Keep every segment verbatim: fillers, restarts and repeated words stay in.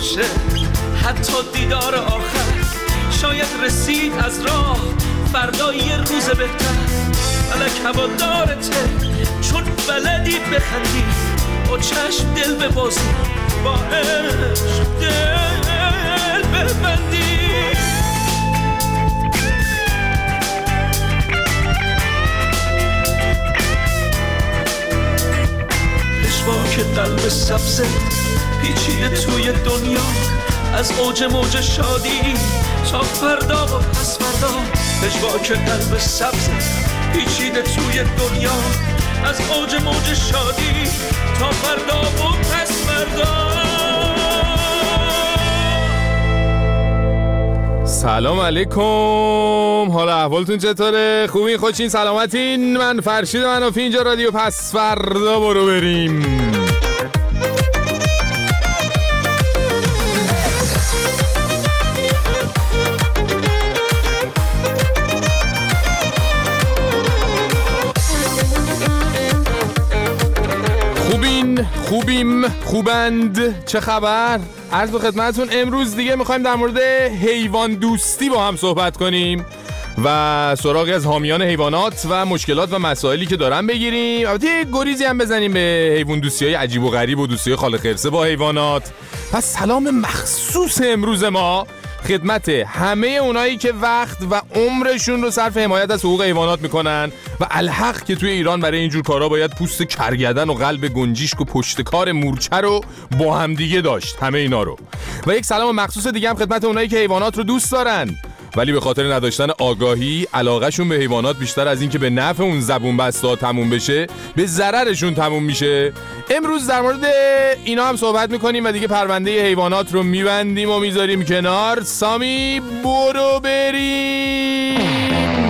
باشه، حتی دیدار آخر شاید رسید از راه، فردا یه روز بهتر. فلک هوادارته چون بلدی بخندی، با چشم دل ببازی، با عشق دل ببندی. پشواک قلب سبزه پیچیده توی دنیا، از اوج موج شادی تا فردا و پس فردا. پشواک قلب سبزه پیچیده توی دنیا، از اوج موج شادی تا فردا و پس فردا. سلام علیکم، حالا احوالتون چطوره؟ خوبین؟ خوشین؟ سلامتین؟ من فرشید منافی، اینجا رادیو پس فردا برو بریم. خوبین؟ خوبیم؟ خوبند؟ چه خبر؟ عرض به خدمتتون امروز دیگه میخوایم در مورد حیوان دوستی با هم صحبت کنیم و سراغی از حامیان حیوانات و مشکلات و مسائلی که دارن بگیریم. البته یه گریزی هم بزنیم به حیوان دوستی های عجیب و غریب و دوستی های خال خرسه با حیوانات. پس سلام مخصوص امروز ما خدمت همه اونایی که وقت و عمرشون رو صرف حمایت از حقوق حیوانات میکنن و الحق که توی ایران برای اینجور کارا باید پوست کرگدن و قلب گنجیشک و پشتکار مورچه رو با هم دیگه داشت، همه اینا رو. و یک سلام مخصوص دیگه هم خدمت اونایی که حیوانات رو دوست دارن ولی به خاطر نداشتن آگاهی علاقهشون به حیوانات بیشتر از این که به نفع اون زبون بسته تموم بشه به ضررشون تموم میشه. امروز در مورد اینا هم صحبت میکنیم و دیگه پرونده حیوانات رو میبندیم و میذاریم کنار. سامی برو بریم.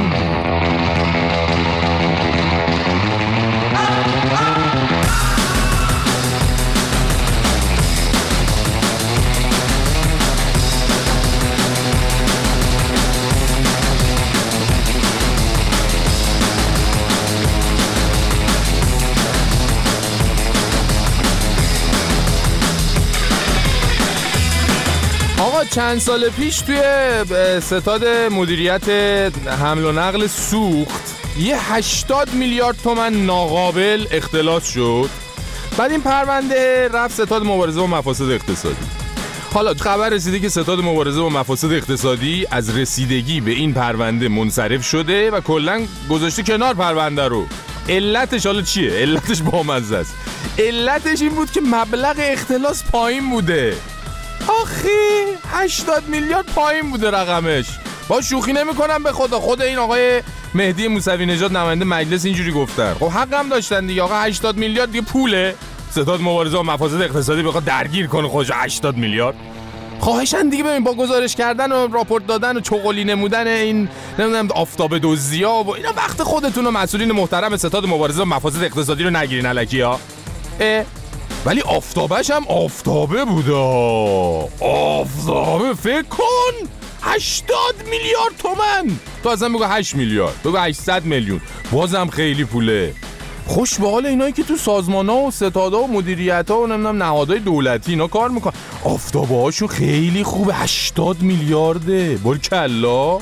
آقا چند سال پیش توی ستاد مدیریت حمل و نقل سوخت یه هشتاد میلیارد تومن ناقابل اختلاس شد. بعد این پرونده رفت ستاد مبارزه با مفاسد اقتصادی. حالا خبر رسیده که ستاد مبارزه با مفاسد اقتصادی از رسیدگی به این پرونده منصرف شده و کلاً گذاشته کنار پرونده رو. علتش حالا چیه؟ علتش بامزه است. علتش این بود که مبلغ اختلاس پایین بوده. آخی هشتاد میلیارد پایین بوده رقمش. با شوخی نمی کنم به خدا. خود این آقای مهدی موسوی نژاد نماینده مجلس اینجوری گفتن. خب حق هم داشتن دیگه. آقا هشتاد میلیارد دیگه پوله. ستاد مبارزه با مفاسد اقتصادی بخواد درگیر کنه خودش هشتاد میلیارد. خواهشن دیگه ببین با گزارش کردن و راپورت دادن و چغلی نمودن این نمیدونم آفتاب دزدیا و اینا وقت خودتون و مسئولین محترم ستاد مبارزه با مفاسد اقتصادی رو نگیرین الکیا. ولی آفتابش هم آفتابه بوده. آفتابه فکر کن هشتاد میلیارد تومن. تو اصلا بگو هشت میلیارد، بگو هشتصد میلیون، بازم خیلی پوله. خوش به حال اینایی که تو سازمان‌ها و ستادها و مدیریت‌ها و نمیدونم نهادهای دولتی اینا کار میکنن. آفتابه هاشون خیلی خوبه. هشتاد میلیارده. بارکالله.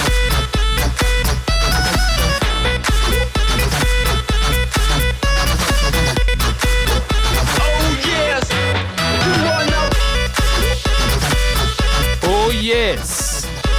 Yes.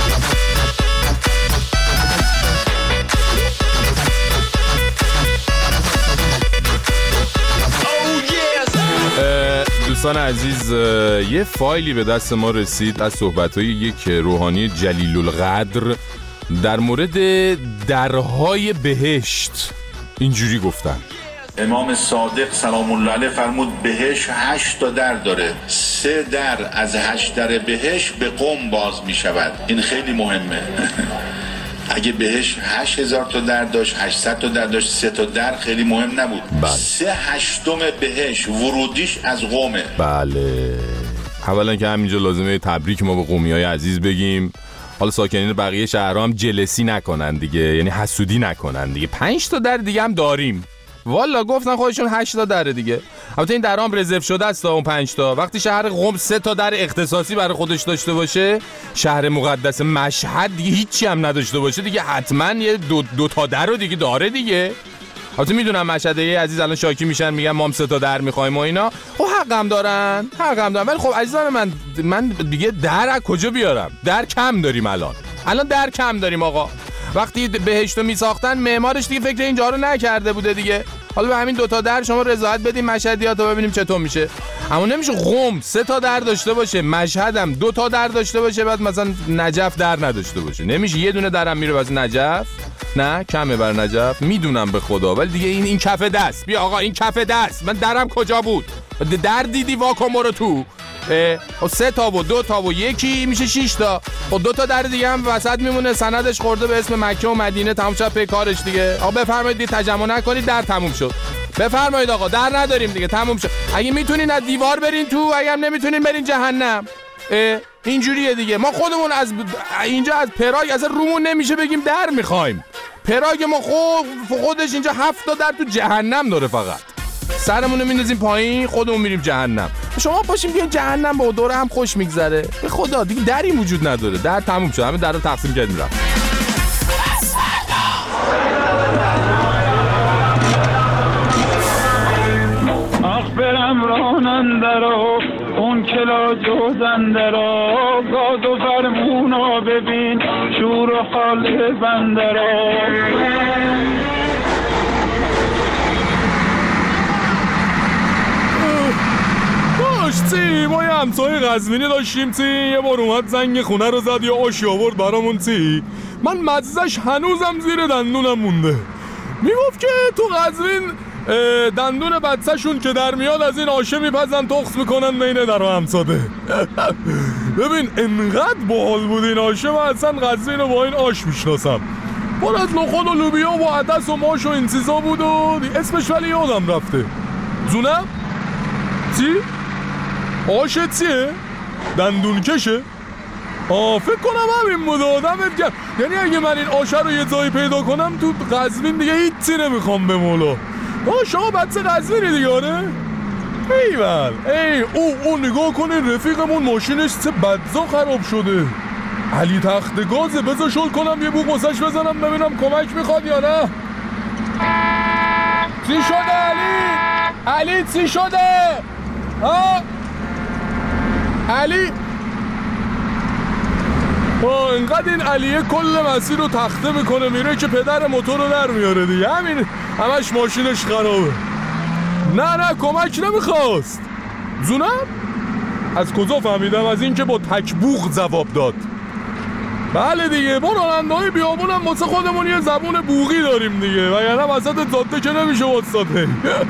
دوستان عزیز یه فایلی به دست ما رسید از صحبت‌های یک روحانی جلیل القدر در مورد درهای بهشت. اینجوری گفتن: امام صادق سلام الله علیه فرمود بهشت هشت تا در داره، سه در از هشت در بهشت به قم باز می شود. این خیلی مهمه. اگه بهشت هشت هزار تا در داشت، هشتصد تا در داشت، سه تا در خیلی مهم نبود. بله. سه هشتم بهشت ورودیش از قمه. بله. اولا که همینجا لازمه تبریک ما به قومیای عزیز بگیم. حالا ساکنین بقیه شهرها هم جلسی نکنن دیگه، یعنی حسودی نکنن دیگه. پنج تا در دیگه هم داریم. والا گفتن خودشون هشت تا دره دیگه. البته این درام رزرو شده است تا اون پنج تا. وقتی شهر قم سه تا در اختصاصی برای خودش داشته باشه، شهر مقدس مشهد دیگه هیچی هم نداشته باشه دیگه، حتما یه دو, دو تا در رو دیگه داره دیگه. البته میدونم مشهدی عزیز الان شاکی میشن، میگن ما هم سه تا در میخوایم و اینا. خب حقم دارن، حقم دارن. ولی خب عزیزان من من دیگه در از کجا بیارم؟ در کم داریم الان. الان در کم داریم آقا. وقتی بهشتو میساختن معمارش دیگه فکر اینجا رو نکرده بوده دیگه. حالا به همین دوتا در شما رضایت بدیم مشهدیاتو ببینیم چطور میشه. اما نمیشه قم سه تا در داشته باشه، مشهدم دو تا در داشته باشه، بعد مثلا نجف در نداشته باشه. نمیشه یه دونه درم میره واسه نجف. نه کمه بر نجف، میدونم به خدا، ولی دیگه این این کف دست. بیا آقا این کف دست. من درم کجا بود؟ در دیدی واکن برو تو. خب سه تا و دو تا و یکی میشه شش تا. خب دو تا در دیگه هم وسط میمونه، سندش خورده به اسم مکه و مدینه، تموم شد پی کارش دیگه. آقا بفرمایید دیگه تجمع نکنید، در تموم شد. بفرمایید آقا در نداریم دیگه، تموم شد. اگه میتونین از دیوار برین تو، اگه هم نمیتونین برین جهنم. اینجوریه دیگه. ما خودمون از اینجا از پراگ اصلا رومون نمیشه بگیم در میخوایم. پراگ ما خود خودش اینجا هفت تا در تو جهنم داره، فقط سرمون رو میندازیم پایین خودمون میریم جهنم. شما باشیم بیاین جهنم، با دوره هم خوش میگذره. به خدا دیگه دری وجود نداره، در تموم شد، همه در رو تقسیم کردیم رفت. آخ برم راننده را اون کلا جوزنده را، گاز و فرمونا ببین شور و حال بنده را. چی؟ ما یه همسایه قزوینی داشتیم چی؟ یه بار اومد زنگ خونه رو زد یا آشی آورد برامون چی؟ من مزهش هنوزم زیر دندونم مونده. میگفت که تو قزوین دندون بچه شون که در میاد از این آشه میپزن تخص میکنن بین در و همساده. ببین انقدر باحال بود این آشه، من اصلا قزوین رو با این آش میشناسم. پر از نخود و لوبیا و عدس و ماش و این چیزا بود و اسمش ولی یادم رفته. زونم؟ چی؟ آشه چیه؟ دندون کشه؟ آه فکر کنم همین بود. آدمت کرد. یعنی اگه من این آشه رو یه جایی پیدا کنم تو قزوین دیگه هیچی نمیخوام به مولا. آه شما بچه قزوینی دیگه آره؟ ایول ای او او نگاه کنین رفیقمون ماشینش چه بدزا خراب شده. علی تخت گازه، بذار شل کنم یه بوق واسش بزنم ببینم کمک میخواد یا نه. چی شده علی؟ علی چی شده؟ ها؟ علی آه انقدر این علیه کل مسیر رو تخته میکنه میره که پدر موتور رو در میاره دیگه. همین همش ماشینش خرابه. نه نه کمک نمیخواست. زونم؟ از کجا فهمیدم؟ از این که با تکبوغ جواب داد. بله دیگه ما راننده های بیابون هم واسه خودمون یه زبون بوغی داریم دیگه، و یعنی وسط جاده که نمیشه واسطه.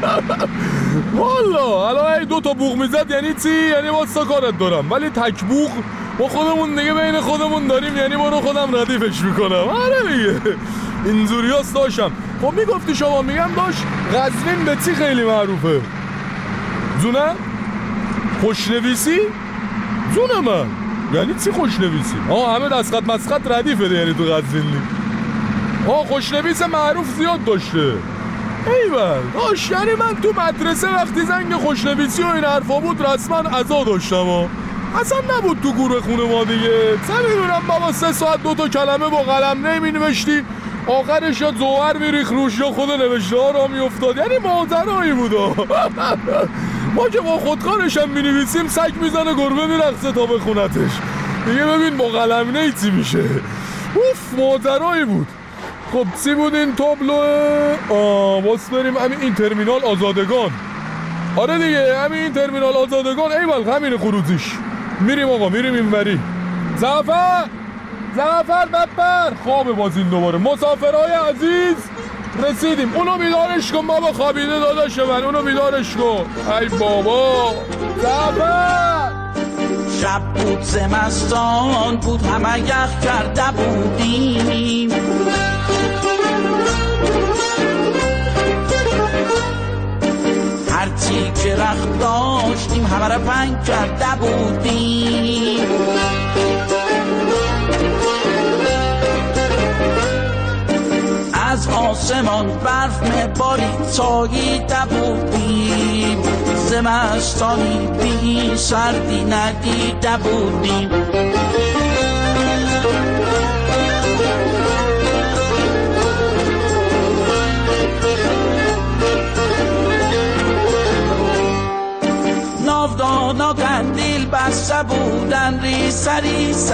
والا الان دو تا بوغ میزد یعنی چی؟ یعنی واسه کارت دارم. ولی تکبوغ با خودمون دیگه بین خودمون داریم، یعنی برو خودم ردیفش میکنم. آره دیگه اینجوری هست. داشتم خب میگفتی شما، میگم داشت قزوین به چی خیلی معروفه؟ زونه؟ خوشنویسی؟ زونه من یعنی چی خوشنویسی؟ آه همه دستخط مسخط ردیفه یعنی تو قزوین. آه خوشنویس معروف زیاد داشته. ایول داشت. یعنی من تو مدرسه وقتی زنگ خوشنویسی و این حرفا بود رسما عزا داشتم ها. اصلا نبود تو گروه خونه ما دیگه. چه میدونم بابا سه ساعت دو تا کلمه با قلم نمینوشتی، آخرش یا زوهر میریخ روش یا خود نوشته ها را میافتاد. یعنی ماجرایی بود. ما که با خودکارش هم مینویسیم سگ میزنه گربه میرقصه تا بخونتش دیگه. ببین با قلم نیتی میشه. اوف ماجرایی بود. خب چی بود این تابلوه؟ آه باس بریم همین این ترمینال آزادگان. آره دیگه همین این ترمینال آزادگان. ایول همین خروجیش. میریم آقا میریم اینوری. زعفر زعفر بپر. خوابه باز این دوباره. مسافرهای عزیز رسیدیم. اونو بیدارش کن بابا، خوابیده داداش من. اونو بیدارش کن. ای بابا زعفر. شب بود زمستان بود همه یخ کرده بودیم، هرچی که رخت داشتیم همه را پنگ کرده بودیم. از آسمان برف مباری ساییده بودیم زمستانی بی سردی ندیده بودیم ناودانا قندیل بسته بودن ریسه ریسه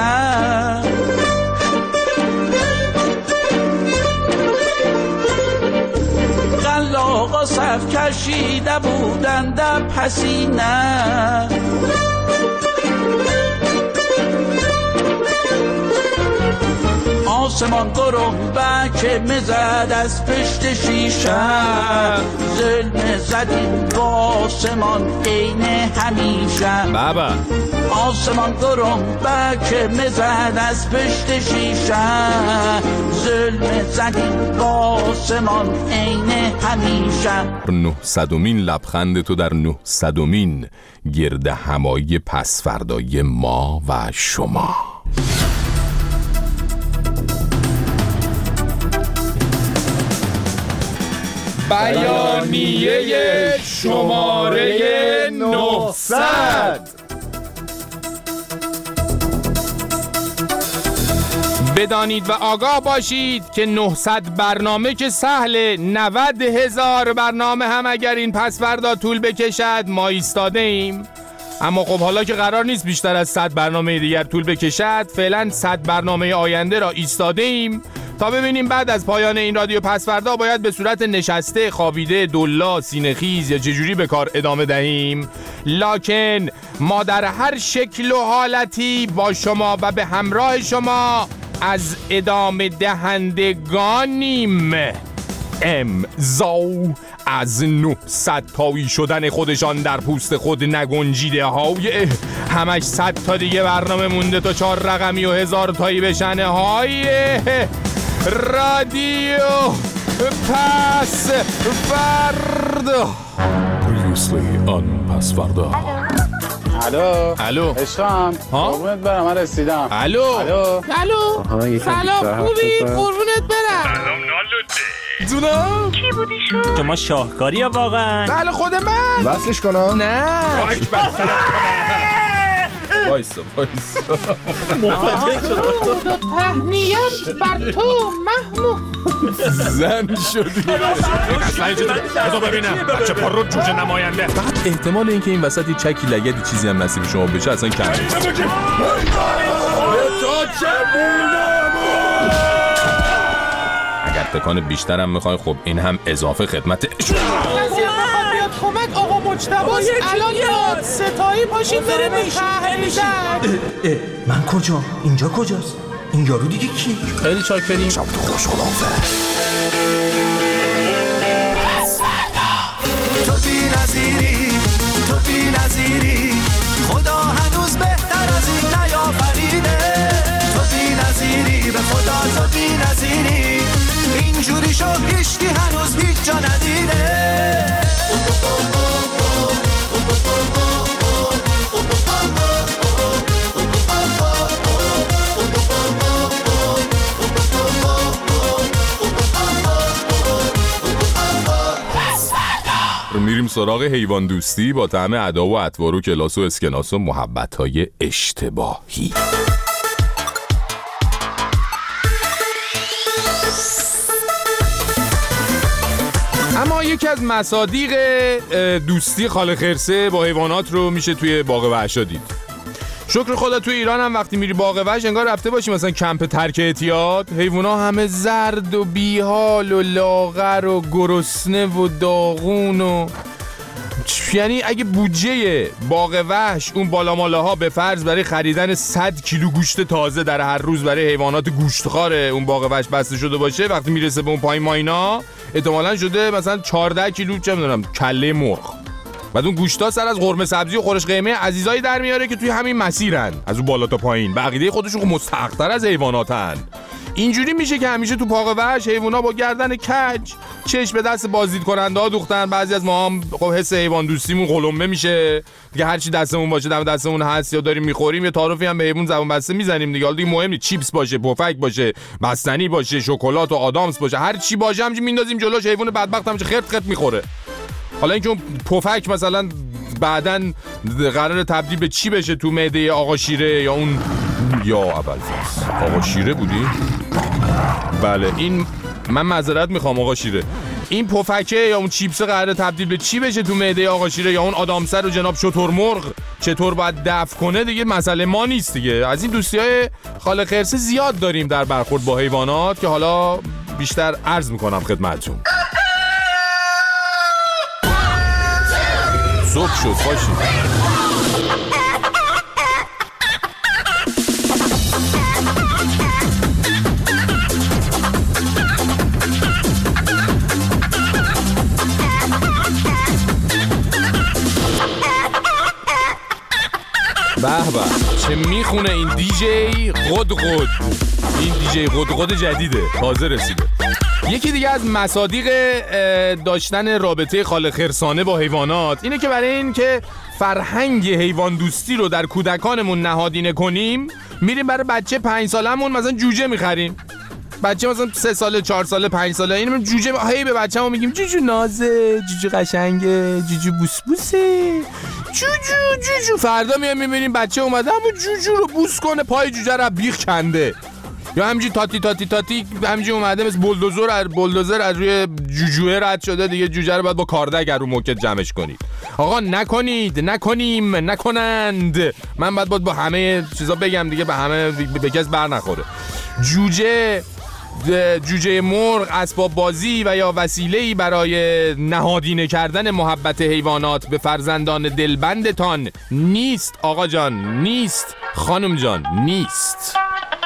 قلاغا صف کشیده بودن در پسینه آسمان گرنبه که میزد از پشت شیشه ظلم زدیم با آسمان عین همیشه بابا آسمان گرنبه که میزد از پشت شیشه ظلم زدیم با آسمان عین همیشه. نهصدمین لبخند تو در نهصدمین گرد همایی پس فردای ما و شما. بیانیه شماره نهصد. بدانید و آگاه باشید که نهصد برنامه که سهله، نود هزار برنامه هم اگر این پسوردا طول بکشد ما ایستاده ایم. اما خب حالا که قرار نیست بیشتر از صد برنامه دیگر طول بکشد، فعلا صد برنامه آینده را ایستاده ایم تا ببینیم بعد از پایان این رادیو پسوردا باید به صورت نشسته، خوابیده، دلا، سینه‌خیز یا چجوری به کار ادامه دهیم. لکن ما در هر شکل و حالتی با شما و به همراه شما از ادامه دهندگانیم. امضا از نهصد تایی شدن خودشان در پوست خود نگنجیده های همش صد تا دیگه برنامه مونده تا چهار رقمی و هزار تایی بشنه های رادیو پس فردا. Previously on پس فردا. الو الو عشقم قربونت برم من رسیدم. الو الو الو سلام خوبی قربونت برم. سلام نالوده جونم کی بودی شو؟ شما شاهکاری یا واقعا؟ بله خود من. وصلش کنم؟ نه وایسا وایسا تهنیت بر تو محمود. زن شدی اصلا اینجا بذار ببینم بچه پر رو جوجه نماینده. احتمال اینکه این وسط یه چکی لگدی چیزی هم نصیب شما بشه اصلا کم نیست. اگر تکان بیشترم میخوای خب این هم اضافه خدمت کمک آقا مجتباست الان یاد ستایی پاشید بریم به شهر میشن. من کجا؟ اینجا کجاست؟ این یارو دیگه کی؟ خیلی چاکریم. شب تو خوش خلافه. تو بی نظیری تو بی نظیری خدا هنوز بهتر از این نیافریده. تو بی نظیری به خدا تو بی نظیری اینجوری شو هیچکی هنوز هیچ جا ندیده. میریم سراغ حیوان دوستی با طعم ادا و اطوار و کلاس و اسکناس و محبت‌های اشتباهی. اما یکی از مصادیق دوستی خاله خرسه با حیوانات رو میشه توی باغ وحشا دید. شکر خدا توی ایران هم وقتی میری باغ وحش انگار رفته باشی مثلا کمپ ترک اعتیاد. حیونا همه زرد و بیحال و لاغر و گرسنه و داغون و یعنی اگه بودجه باغ وحش اون بالامالاها به فرض برای خریدن صد کیلو گوشت تازه در هر روز برای حیوانات گوشتخوار اون باغ وحش بسته شده باشه، وقتی میرسه به اون پایین ماینا احتمالاً شده مثلا چهارده کیلو چه میدونم کله مرغ. بعد اون گوشتا سر از قرمه سبزی و خورش قیمه عزیزایی در میاره که توی همین مسیرن از اون بالا تا پایین. به عقیده خودشون مستحق‌تر از حیواناتن. اینجوری میشه که همیشه تو پاق وحش حیونا با گردن کج چشم به دست بازدید کننده ها دوختن. بعضی از ما هم خب حس حیوان دوستیمون قلمبه میشه دیگه، هر چی دستمون باشه دم دستمون هست یا داریم میخوریم یه تعارفی هم به حیوان زبون بسته میزنیم دیگه. حالا دیگه مهم نیست چیپس باشه، پفک باشه، بستنی باشه، شکلات و آدامس باشه، هر چی باشه همینجوری میندازیم جلوش، حیوان بدبخت همینجوری خرت خرت میخوره. حالا اینکه اون پفک مثلا بعدن قراره تبدیل به چی بشه تو معده آقا شیره یا اون یا ابوالفضل آقا شیره بودی؟ بله این من معذرت میخوام آقا شیره، این پفکه یا اون چیپس قراره تبدیل به چی بشه تو معده آقا شیره یا اون آدامسر و جناب شترمرغ چطور باید دفع کنه دیگه مسئله ما نیست دیگه. از این دوستیای خاله خرسه زیاد داریم در برخورد با حیوانات که حالا بیشتر عرض میکنم خدمتتون. صبح شد باشید. به به چه میخونه این دیجی قد قد، این دیجی قد قد جدیده تازه رسیده. یکی دیگه از مصادیق داشتن رابطه خاله خرسانه با حیوانات اینه که برای این که فرهنگ حیوان دوستی رو در کودکانمون نهادینه کنیم میریم برای بچه پنج سالمون مثلا جوجه میخریم. بچه مثلا سه ساله چهار ساله پنج ساله اینم جوجه، هی به بچه‌مون میگیم جوجو نازه، جوجو قشنگه، جوجو بوس بوسه، جوجو جوجو. فردا میام میبینیم بچه اومده همون جوجو رو بوس کنه، پای جوجه رو بیخ کنده، یا همینجوری تاتی تاتی تاتی همینجوری اومده مثل بولدوزر از بولدوزر از روی جوجوه رد شده دیگه. جوجه رو باید با کاردک رو موکت جمعش کنید. آقا نکنید، نکنیم، نکنند. من باید باید با همه چیزا بگم دیگه، به همه به کس بر نخوره. جوجه جوجه مرغ اسباب بازی و یا وسیله‌ای برای نهادینه کردن محبت حیوانات به فرزندان دلبندتان نیست آقا جان، نیست خانم جان، نیست.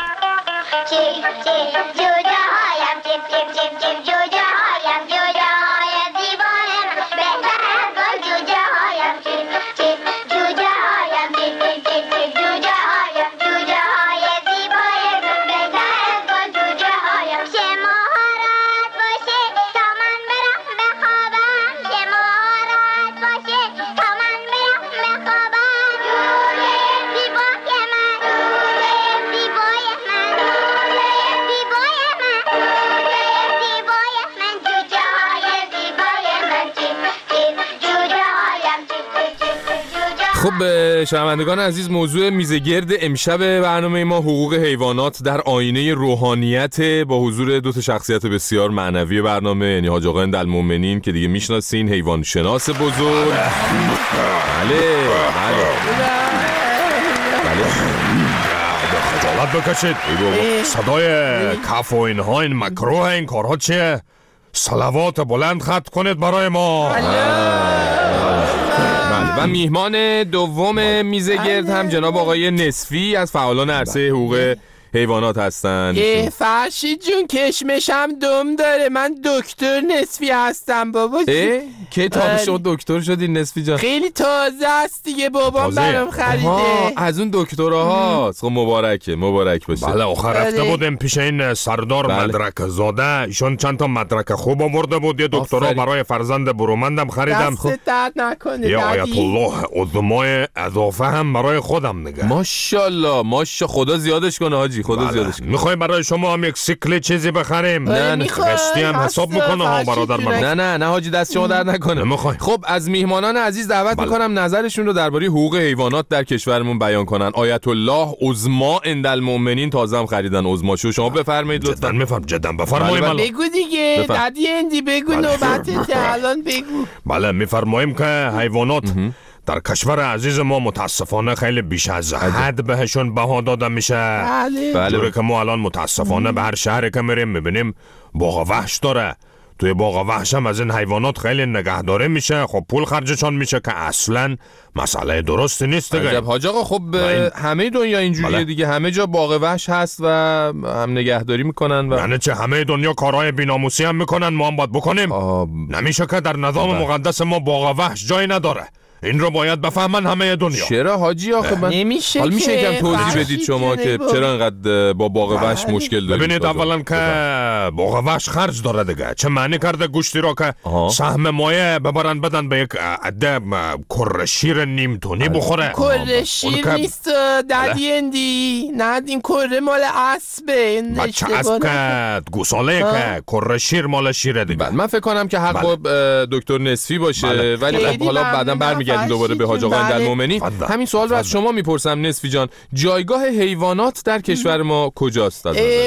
خب شنوندگان عزیز، موضوع میزگرد امشب برنامه ما حقوق حیوانات در آینه روحانیت با حضور دو تا شخصیت بسیار معنوی برنامه، یعنی حاج آقا هندالمؤمنین که دیگه میشناسین، حیوان شناس بزرگ. بله بله بله خجالت بکشید صدای کف و اینها، این مکروه، این کارها چیه؟ صلوات بلند خط کنید برای ما. و میهمان دوم میزگرد هم جناب آقای نصفی از فعالان عرصه حقوق حیوانات هستن. اه فرشید جون کشمشم دم داره، من دکتر نصفی هستم بابا. که تا شد دکتر شدی نصفی جان؟ خیلی تازه است دیگه، بابام برام خریده. از اون دکترها هست. خب مبارکه، مبارک باشه. بله آخر رفته بودیم پیش این سردار بله. مدرک زاده، ایشون چند تا مدرک خوب آورده بود، یه دکترا برای فرزند برومندم خریدم. دست درد نکنه یا آیت الله عظمای اضافه هم برای خودم نگه. ماشاءالله ماشاءالله، خدا زیادش کنه حاجی، خدا بله. زیادش کنه. میخوای برای شما هم یک سیکل چیزی بخریم؟ نه نه قسطی هم حساب میکنه ها برادر من. نه نه نه حاجی دست شما درد نکنه. نمیخوای. خب از میهمانان عزیز دعوت بله. میکنم نظرشون رو درباره حقوق حیوانات در کشورمون بیان کنن. آیت الله عظما هندالمؤمنین تازه هم خریدن عظماشو، شما بفرمایید لطفا. جدا میفهم جدا بفرمایید. بله بگو دیگه دادی اندی بگو بله. نوبتت الان بگو. بله میفرماییم که حیوانات در کشور عزیز ما متاسفانه خیلی بیش از حد بهشون بها داده میشه. بله. بله. جوری که ما الان متاسفانه به هر شهری که میریم میبینیم باغ وحش داره. توی باغ وحش هم از این حیوانات خیلی نگهداری میشه، خب پول خرجشان میشه که اصلا مسئله درستی نیست دیگه. عجب حاج آقا، خب این... همه دنیا اینجوریه بله. دیگه، همه جا باغ وحش هست و هم نگهداری میکنن و یعنی چه همه دنیا کارهای بی‌ناموسی هم میکنن، ما هم باید بکنیم؟ آه... نمیشه که در نظام بله. مقدس ما باغ وحش جایی نداره. این رو باید بفهمن همه دنیا. چرا حاجی آخه من نمیشه حالا میشه یکم توضیح که بدید شما که با... چرا اینقدر با باغ وحش مشکل دارید؟ ببینید اولا که باغ وحش خرج داره دیگه. چه معنی کرده گوشتی را که سهم مایه ببرن بدن به یک عده کره شیر نیم تونی بخوره؟ کره شیر نیست دادی اندی، نه این کره مال اسبه. بچه اسب که گوساله که کره شیر مال شیره دیگه. من فکر کنم که حق دکتر نصفی باشه، ولی خب حالا بعدا برمیگردیم دوباره به حاج آقا ایندالمومنین. همین سوال رو از شما میپرسم نصفی جان، جایگاه حیوانات در کشور ما کجاست؟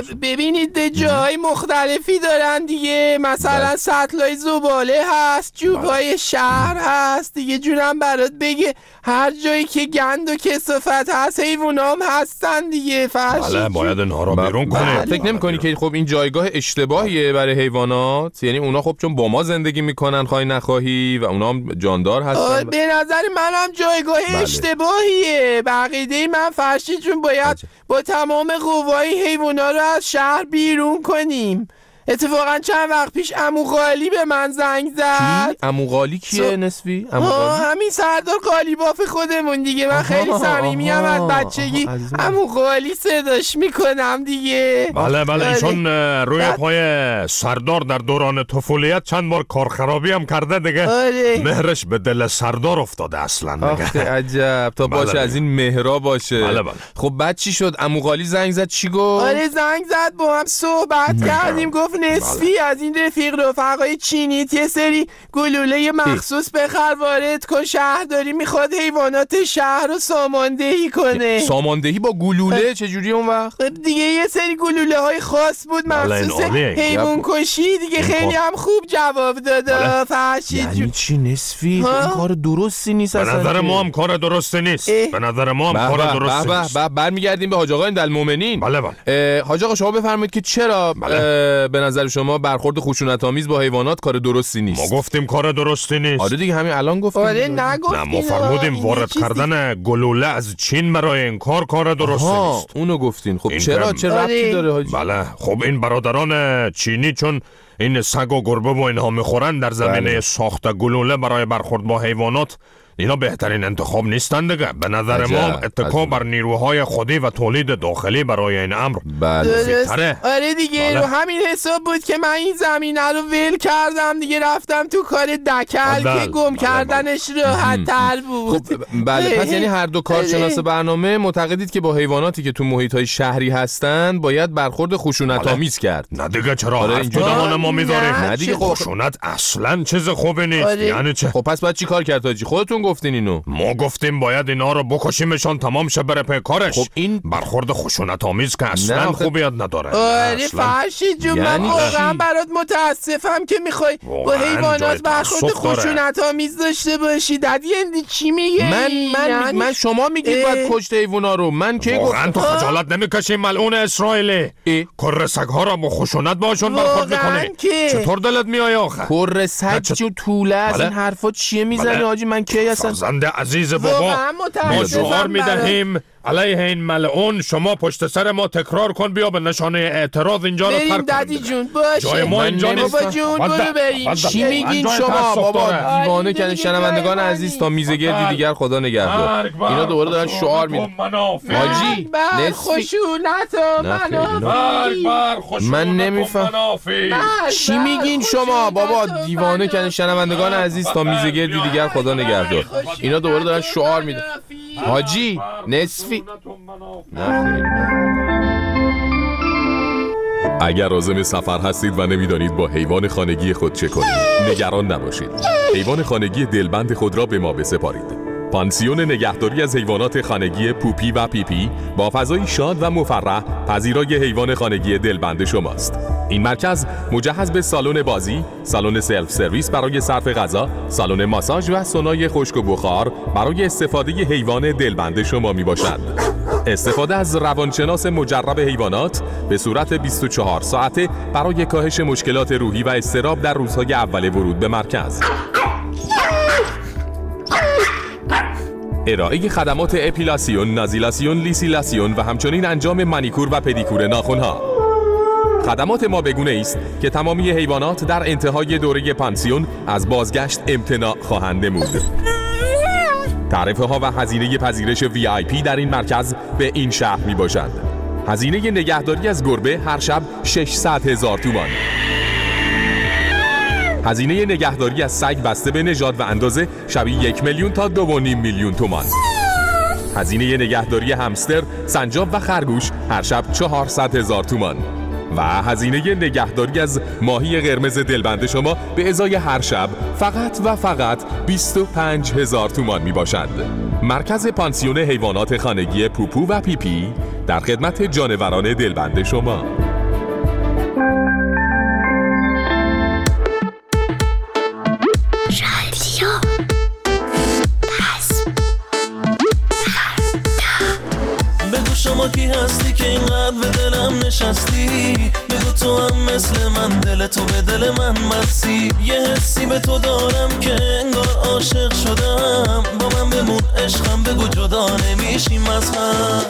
ببینید جای مختلفی دارن دیگه، مثلا سطلای زباله هست، جوبای شهر هست دیگه. جونم برات بگه هر جایی که گند و کثافت هست حیوانام هستن دیگه. فرشی بله باید اینها رو بیرون کنیم. فکر نمی‌کنی که خب این جایگاه اشتباهیه برای حیوانات؟ یعنی اونا خب چون با ما زندگی میکنن خواهی نخواهی و اونا هم جاندار هستن. به نظر منم جایگاه بله. اشتباهیه. بقیده من فرشی جون باید عجب. با تمام قوای حیوانا رو از شهر بیرون کنیم. اتفاقا چند وقت پیش عمو غالی به من زنگ زد. عمو غالی کیه سو... نصفی؟ عمو غالی همین سردار قالیباف خودمون دیگه. من خیلی صمیمیم از بچگی عمو غالی صداش میکنم دیگه. بله بله ایشون روی پای سردار در دوران طفولیت چند بار کارخرابی هم کرده دیگه. آره. مهرش به دل سردار افتاده اصلا دیگه. آخه عجب تا باشه بله. از این مهرا باشه. بله بله. خب بعد چی شد؟ عمو غالی زنگ زد چی گفت؟ آره زنگ زد با هم صحبت کردیم. گفت نصفی بله. از این رفیق رفقای چینی یه سری گلوله مخصوص بخر وارد کن، شهرداری میخواد حیوانات شهر رو ساماندهی کنه. ساماندهی با گلوله چجوری اون وقت؟ دیگه یه سری گلوله های خاص بود مخصوص حیوان کشی دیگه. خیلی هم خوب جواب داده. فرشید یعنی چی نصفی؟ این کار درستی نیست به نظر ما هم کار درستی نیست. به نظر ما هم کار درستی نیست. برمیگردیم به حاج آقا ایندالمومنین. بله بله. حاج آقا شما بفرمایید که چرا به نظر شما برخورد خشونت‌آمیز با حیوانات کار درستی نیست؟ ما گفتیم کار درستی نیست. آره دیگه همین الان گفتیم. آره نگفتیم. نه ما فرمودیم وارد کردن گلوله از چین برای این کار کار درستی نیست. اونو گفتین. خب چرا چه ربطی داره حاجی؟ بله خب این برادران چینی چون این سگ و گربه و اینها میخورن در زمینه بله. ساخت گلوله برای برخورد با حیوانات، اینا بهترین انتخاب نیستن دیگه. به نظر ما اتکا بر نیروهای خودی و تولید داخلی برای این امر بله. آره دیگه بله. رو همین حساب بود که من این زمینه رو ول کردم دیگه، رفتم تو کار دکل بله. که گم بله. کردنش راحت تر بود. خب بله پس یعنی هر دو کارشناس برنامه معتقدید که با حیواناتی که تو محیط‌های شهری هستن باید برخورد خشونت‌آمیز کرد. نه دیگه چرا آره حرف تو دهان ما میذاریم؟ نه دیگه خشونت اصلا چیز خوبی نیست. آره. یعنی چه؟ خب پس بعد چی کار کرد حاجی؟ خودتون گفتین اینو. ما گفتیم باید اینا رو بکشیمشان تمام شه بره پی کارش. خب این برخورد خشونت آمیز که اصلا خوبیت نداره. آره فرشید جون من واقعا برات متاسفم که میخوای با حیوانات برخورد خشونت آمیز داشته باشی. دادی اندی چی میگه؟ من من یعنی... من شما میگید باید کشت حیونا رو. من کی گفتم؟ تو خجالت نمیکشی ملعون اسرائیلی؟ کره سگ‌ها رو با خشونت باشون برخورد میکنی؟ چطور دلت میای آخه؟ کره سگ جو طوله از این حرفا چیه میزنی حاجی؟ من کی اصلا فرزند عزیز بابا ما شعار میدهیم علیه این ملعون، شما پشت سر ما تکرار کن بیا به نشانه اعتراض اینجا رو ترک کن. دادی جون باشه جای ما اینجا نیست. بابا جون برو بریم. چی میگین شما بابا؟ دیوانه کنید شنوندگان عزیز. تا میز گردی دیگر خدا نگهدار. اینا دوباره دارن شعار میدن حاجی خشونت و منافع. من نمیفهم چی میگین شما بابا. دیوانه کنید شنوندگان عزیز. تا میز گردی دیگر خدا نگهدار. اینا دوباره دارن شعار میدن حاجی نصفی. اگر عازم سفر هستید و نمیدانید با حیوان خانگی خود چه کنید، نگران نباشید. حیوان خانگی دلبند خود را به ما بسپارید. پانسیون نگهداری از حیوانات خانگی پوپی و پیپی با فضایی شاد و مفرح پذیرای حیوان خانگی دلبند شماست. این مرکز مجهز به سالن بازی، سالن سلف سرویس برای صرف غذا، سالن ماساژ و سونای خشک و بخار برای استفاده حیوان دلبند شما می باشد. استفاده از روانشناس مجرب حیوانات به صورت بیست و چهار ساعته برای کاهش مشکلات روحی و اضطراب در روزهای اول ورود به مرکز. ارائه خدمات اپیلاسیون، نازیلاسیون، لیسیلاسیون و همچنین انجام مانیکور و پدیکور ناخن‌ها. خدمات ما بگونه است که تمامی حیوانات در انتهای دوره پانسیون از بازگشت امتناع خواهند نمود. تعرفه ها و هزینه پذیرش وی آی پی در این مرکز به این شهر می باشند: هزینه نگهداری از گربه هر شب ششصد هزار تومان، هزینه نگهداری از سگ بسته به نژاد و اندازه شبی یک میلیون تا دو و نیم میلیون تومان، هزینه نگهداری همستر، سنجاب و خرگوش هر شب چهارصد هزار تومان و هزینه نگهداری از ماهی قرمز دلبند شما به ازای هر شب فقط و فقط بیست و پنج هزار تومان می باشد. مرکز پانسیون حیوانات خانگی پوپو و پیپی در خدمت جانوران دلبند شما. شما کی هستی که اینقدر به دلم نشستی؟ بگو تو هم مثل من، دل تو به دل من بسی. یه حسی به تو دارم که انگار عاشق شدم. با من بمون عشقم، بگو جدا نمیشیم از هم.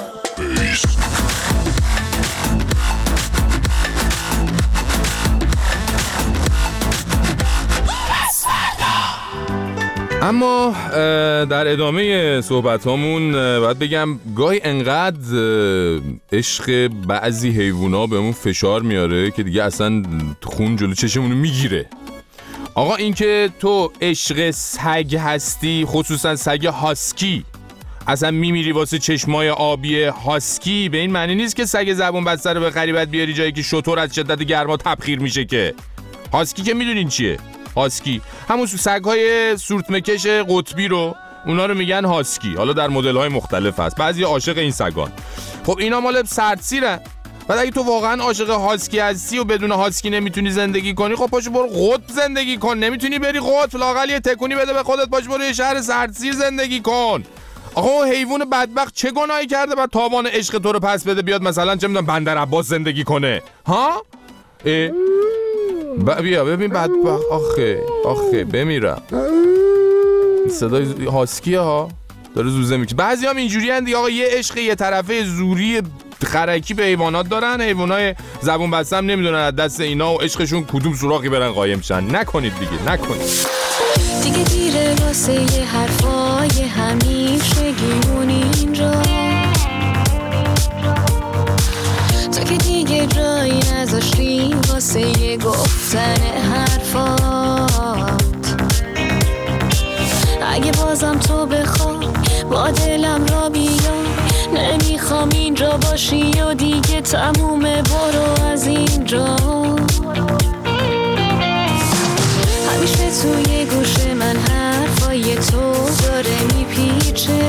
اما در ادامه صحبت همون باید بگم گاهی انقدر عشق بعضی حیوونا بهمون فشار میاره که دیگه اصلا خون جلو چشمونو میگیره. آقا این که تو عشق سگ هستی، خصوصا سگ هاسکی، اصلا میمیری واسه چشمای آبی هاسکی، به این معنی نیست که سگ زبون بسته رو بخری بعد بیاری جایی که شتر از شدت گرما تبخیر میشه. که هاسکی که میدونین چیه؟ هاسکی همون سگ‌های سورتمکش قطبی رو، اونا رو میگن هاسکی. حالا در مدل‌های مختلف هست، بعضی عاشق این سگان. خب اینا مال سردسیرن. بعد اگه تو واقعا عاشق هاسکی هستی و بدون هاسکی نمیتونی زندگی کنی، خب پاشو برو قطب زندگی کن. نمیتونی بری قطب، لااقل یه تکونی بده به خودت، پاشو برو یه شهر سردسیر زندگی کن. آقا حیوان بدبخت چه گناهی کرده بعد تاوان عشق تو رو پس بده بیاد مثلا چه میدونم بندر عباس زندگی کنه؟ ها؟ ب... بیا ببین بدبخت. آخه آخه بمیرم. صدای هاسکیه ها داره زوزه میکنه. بعضی هم اینجوری هن دیگه آقا، یه عشق یه طرفه زوری خرکی به حیوانات دارن. حیوانای زبون بسته هم نمیدونن از دست اینا و عشقشون کدوم سوراخی برن قایم شن. نکنید دیگه، نکنید دیگه. دیره واسه یه حرفای همیشگیمون اینجا، تو که دیگه جایی نذاشتی واسه یه گفتن حرفات. اگه بازم تو بخوای با دلم را بیا، نمیخوام اینجا باشی و دیگه تمومه، برو از اینجا. همیشه توی گوش من حرفای تو داره میپیچه،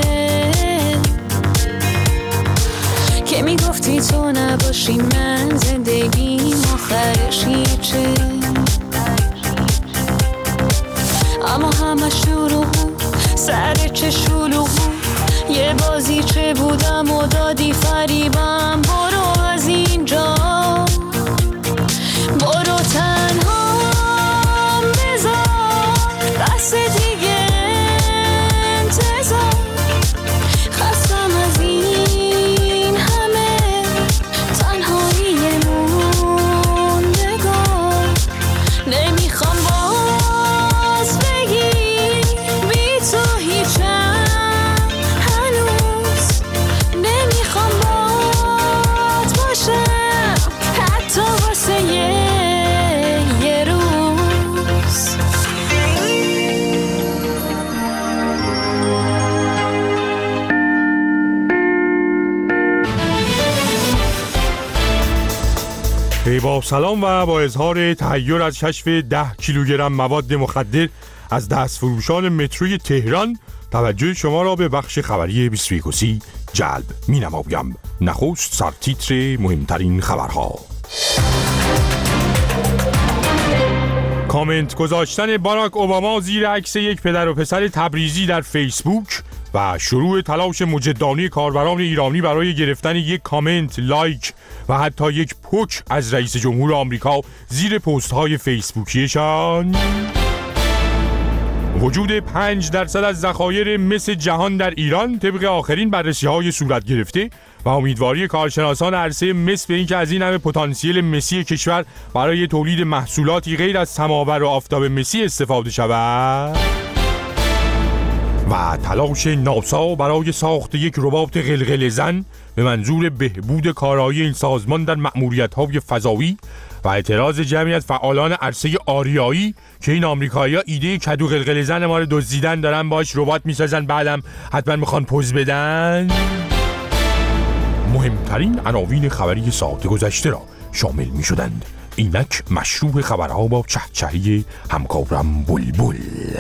که میگفتی تو نباشی من زندگیم آخرش هیچه. اما همه شروع سر چه شلوغ، یه بازی چه بودم و دادی فریبم. برو از اینجا، برو تنها بذار دست دیگه انتظار. خستم از این همه تنهایی موندگار، نمیخوام باز بگی بی تو هیچم هنوز، نمیخوام بات باشم حتی واسه یه یه روز. ای با سلام و با اظهار تحیر از کشف ده کیلوگرم مواد مخدر از دست فروشان متروی تهران، توجه شما را به بخش خبری بیست و یک و سی جلب می نمایم. نخست سرتیتر مهمترین خبرها. کامنت گذاشتن باراک اوباما زیر عکس یک پدر و پسر تبریزی در فیسبوک و شروع تلاش مجدانه کاربران ایرانی برای گرفتن یک کامنت، لایک و حتی یک پوک از رئیس جمهور آمریکا زیر پست های فیسبوکیشان. وجود پنج درصد از ذخایر مس جهان در ایران طبق آخرین بررسی های صورت گرفته و امیدواری کارشناسان عرصه مس به اینکه از این همه پتانسیل مسی کشور برای تولید محصولاتی غیر از سماور و آفتاب مسی استفاده شود. و و تلاش ناسا برای ساخت یک ربات غلغله زن به منظور بهبود کارایی این سازمان در مأموریت‌های فضایی و اعتراض جمعی از فعالان عرصه آریایی که این آمریکایی‌ها ایده کدو غلغله زن ما رو دزدیدن، دارن باش ربات میسازن، بعدم حتما میخوان پوز بدن. مهمترین عناوین خبری ساعت گذشته را شامل میشدند. اینک مشروع خبرها با چهچهی همکارم بلبل.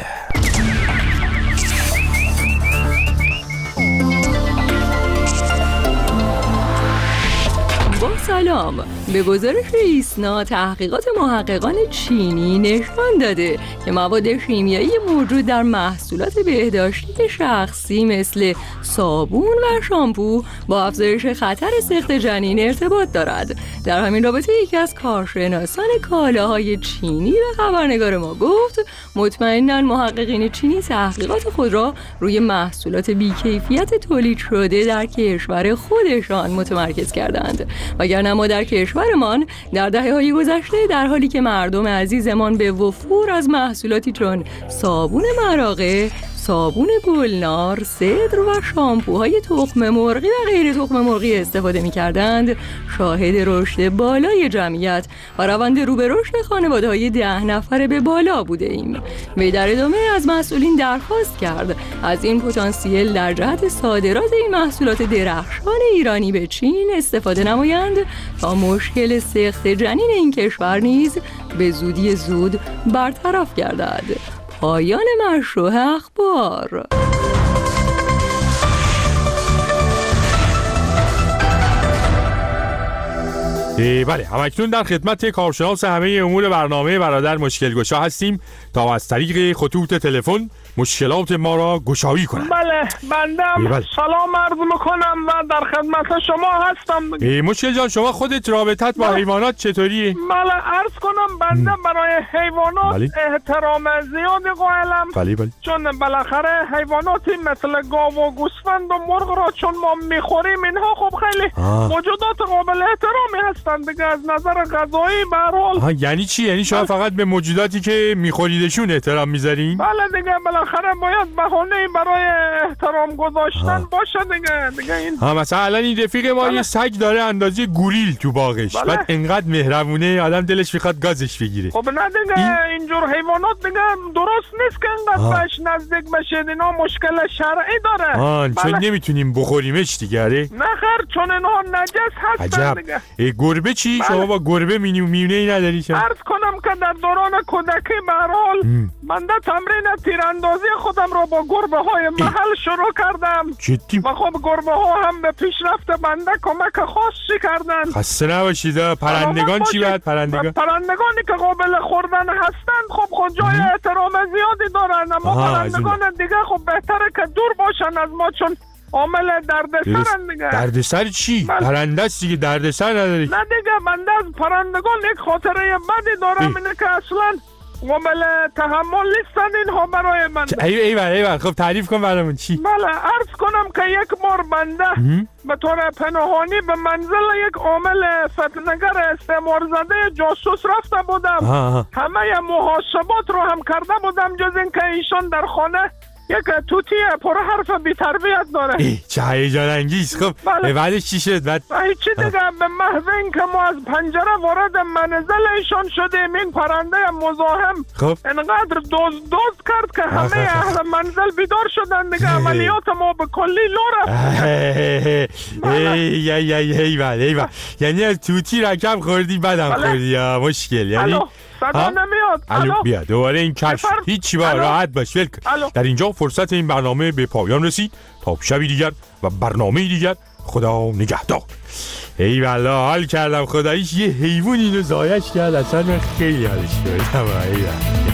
با سلام. به گزارش ایسنا تحقیقات محققان چینی نشان داده که مواد شیمیایی موجود در محصولات بهداشتی شخصی مثل صابون و شامپو با افزایش خطر سقط جنین ارتباط دارد. در همین رابطه یکی از کارشناسان کالاهای چینی به خبرنگار ما گفت مطمئناً محققین چینی تحقیقات خود را روی محصولات بیکیفیت تولید شده در کشور خودشان متمرکز کردند، وگرنه ما در کشورمان در دهه‌های گذشته در حالی که مردم عزیزمان به وفور از محصولاتی چون صابون مراغه، صابون گلنار، سدر و شامپوهای تخم مرغی و غیر تخم مرغی استفاده می‌کردند، شاهد رشد بالای جمعیت و روند رو به رشد خانواده‌های ده نفره به بالا بوده ایم. وی در ادامه از مسئولین درخواست کرد از این پتانسیل در جهت صادرات این محصولات درخشان ایرانی به چین استفاده نمایند تا مشکل سقط جنین این کشور نیز به زودی زود برطرف گردد. پایان مشروع اخبار. بله، همکنون در خدمت کارشناس همه امور برنامه برادر مشکل گشا هستیم تا از طریق خطوط تلفن مشکلات ما را گشایی کنند. بله، بندم بله. سلام عرض میکنم و در خدمت شما هستم. مشکل جان، شما خودت رابطت با بله. حیوانات چطوریه؟ بله، عرض کنم بنده برای حیوانات بله. احترام زیادی قائلم. بله بله. چون بالاخره حیواناتی مثل گاو و گوسفند و مرغ را چون ما میخوریم، اینها خب خیلی آه. موجودات قابل احترامی هستند دیگه از نظر غذایی. به هر حال یعنی چی؟ یعنی شما فقط به موجوداتی که میخوریدشون احترام میذارین؟ بله دیگه، بالاخره باید بهانه‌ای برای احترام گذاشتن ها. باشه دیگه. دیگه این ها مثلا الان این رفیق ما بله. یه سگ داره اندازه گوریل تو باغش، بله. بعد انقدر مهربونه آدم دلش میخواد گازش بگیره. خب نه دیگه این... اینجور حیوانات دیگه درست نیست که انقدر بهش نزدیک بشید. اینا مشکل شرعی داره. آه بله. چون نمیتونیم بخوریمش دیگه. نه خیر، چون اینها نجس هستن دیگه. ای گربه چی؟ بله. شما با گربه میونی میونه‌ای نداری؟ عرض کنم که در دوران کودکی به هر حال بنده تمرین تیراندازی خودم رو با گربه های محل شروع کردم. جدی؟ و خب گربه ها هم به پیشرفت بنده کمک خاصی کردن. خسته نباشید. پرندگان چی بعد؟ پرندگان پرندگانی که قابل خوردن هستند خب خود جای احترام زیادی دارن، اما پرندگان دیگه خب بهتره که دور باشن از ما، چون عامل دردسرن دیگه. دردسر چی؟ بل... پرنده است دیگه، دردسر نداری. نه دیگه، بنده از پرندگان یک خاطره بدی دارم، اینه که اصلا قابل تحمل نیستن اینها برای من. ای ای بله ای بله. خب تعریف کن برامون چی؟ بله، عرض کنم که یک بار بنده به طور پنهانی به منزل یک عامل فتنه‌گر استعمار زده جاسوس رفته بودم. آه. همه محاسبات رو هم کرده بودم جز این که ایشان در خانه یک توتی پر حرف بی تربیت داره. چه هیجان انگیز. خب بله. بعدش چی شد؟ بعد هیچی دیگه، به محض اینکه ما از پنجره وارد منزل ایشان شدیم، این پرنده مزاحم خب انقدر دوز دوز کرد که همه اهل منزل بیدار شدن دیگه. عملیات ما به کلی لو رفت. ای ای ای ای بله ای بله. یعنی از توتی رکب خوردی بعدم خوردی یا مشکل. یعنی صدا نمیاد. الو بیا دوباره این کشف. هیچی با راحت باش. در اینجا فرصت این برنامه به پایان رسید. تا شبی دیگر و برنامه دیگر خدا نگهدار. ای والله حال کردم خداییش. یه حیوان اینو زایش کرد اصلا من خیلی حالش کردم. ای والله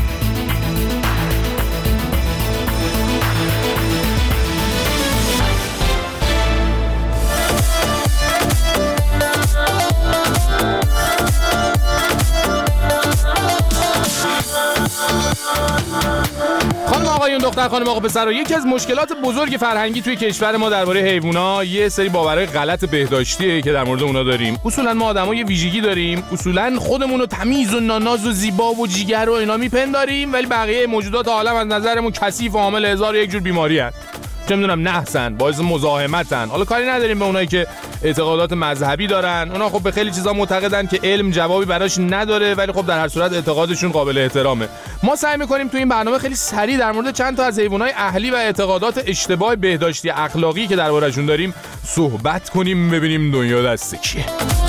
دختر خانم آقا پسرا، یکی از مشکلات بزرگ فرهنگی توی کشور ما درباره حیونا یه سری باورهای غلط بهداشتیه که در مورد اونا داریم. اصولا ما آدم‌ها یه ویژگی داریم، اصولا خودمون رو تمیز و ناناز و زیبا و جیگر و اینا میپنداریم، ولی بقیه موجودات عالم از نظرمون کثیف و حامل هزار و یک جور بیماری‌ان. چه میدونم نحسن، باعث مزاحمتن. حالا کاری نداریم به اونایی که اعتقادات مذهبی دارن، اونا خب به خیلی چیزا معتقدن که علم جوابی براش نداره، ولی خب در هر صورت اعتقادشون قابل احترامه. ما سعی می‌کنیم تو این برنامه خیلی سریع در مورد چند تا از حیوانات اهلی و اعتقادات اشتباه بهداشتی اخلاقی که درباره‌شون داریم صحبت کنیم، ببینیم دنیا دست کیه.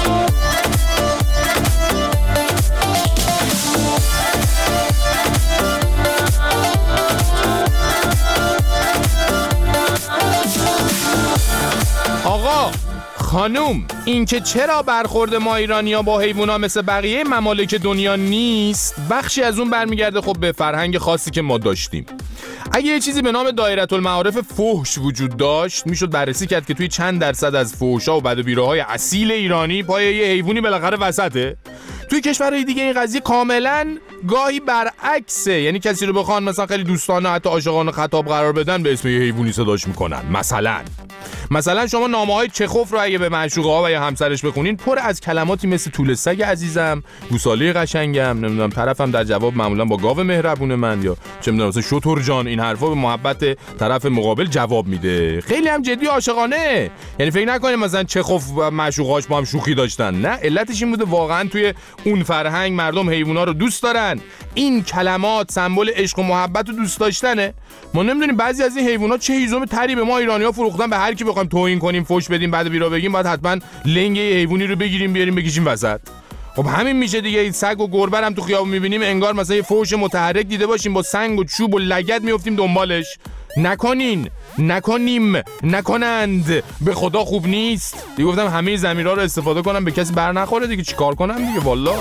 آقا خانوم، این که چرا برخورد ما ایرانی‌ها با حیوونا مثل بقیه ممالک دنیا نیست، بخشی از اون برمیگرده خب به فرهنگ خاصی که ما داشتیم. اگه یه چیزی به نام دایره المعارف فحش وجود داشت، میشد بررسی کرد که توی چند درصد از فحش‌ها و بد و بیراهای اصیل ایرانی پای یه حیوانی بالاخره وسطه. توی کشورهای دیگه این قضیه کاملا گاهی برعکسه، یعنی کسی رو بخوان مثلا خیلی دوستانه حتی عاشقانه خطاب قرار بدن به اسم یه حیوانی صداش میکنن. مثلا مثلا شما نامه‌های چخوف رو اگه به معشوقه‌ها و یا همسرش بخونین، پر از کلماتی مثل طول سگ عزیزم، گوساله قشنگم، نمیدونم طرفم در جواب معمولا با گاو مهربون من، یا چه میدونم مثلا شتر جان، این حرفا به محبت طرف مقابل جواب میده. خیلی هم جدی عاشقانه، یعنی فکر نکنید مثلا چخوف و معشوقهاش با هم شوخی داشتن، نه، علتش این بوده واقعا توی اون فرهنگ مردم حیونا رو دوست دارن. این کلمات سمبل عشق و محبت و دوست داشتنه. ما نمیدونیم بعضی از این حیونا چه هیزم تری به ما ایرانی‌ها فروختن، به هر کی بخوایم توهین کنیم، فوش بدیم، بعد بیرا بگیم، بعد حتما لنگ یه حیوانی رو بگیریم بیاریم بکشیم وسط. خب همین میشه دیگه. این سگ و گربه هم تو خیابون میبینیم، انگار مثلا یه فوش متحرک دیده باشیم، با سنگ و چوب و لگد میافتیم دنبالش. نکنین، نکنیم، نکنند، به خدا خوب نیست. دیگه گفتم همه ضمیرها رو استفاده کنم به کسی بر نخوره دیگه، چیکار کنم دیگه والله.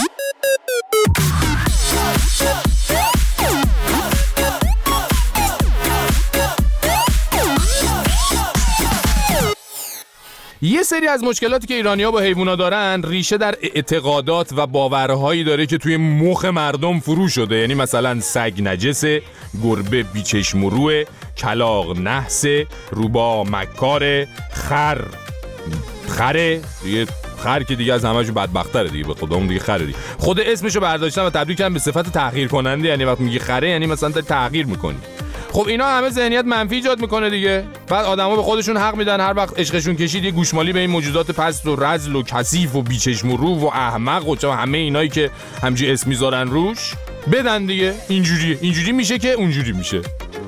یه سری از مشکلاتی که ایرانی‌ها با حیوونا دارن ریشه در اعتقادات و باورهایی داره که توی مخ مردم فرو شده. یعنی مثلا سگ نجسه، گربه بیچشم و روه، کلاغ نحسه، روبا مکاره، خر خره دیگه، خر که دیگه از همه‌شون بدبخت‌تره دیگه، به خدا اون دیگه خره دیگه. خود اسمشو برداشتن و تبدیل کردن به صفت تحقیر کننده، یعنی وقتی میگی خره یعنی مثلا داری تحقیر می‌کنی. خب اینا همه ذهنیت منفی ایجاد میکنه دیگه. بعد آدما به خودشون حق میدن هر وقت عشقشون کشید یه گوشمالی به این موجودات پست و رذل و کثیف و بیچشم و رو و احمق و چه همه اینایی که همجوری اسم میذارن روش بدن دیگه. اینجوری اینجوری میشه که اونجوری میشه.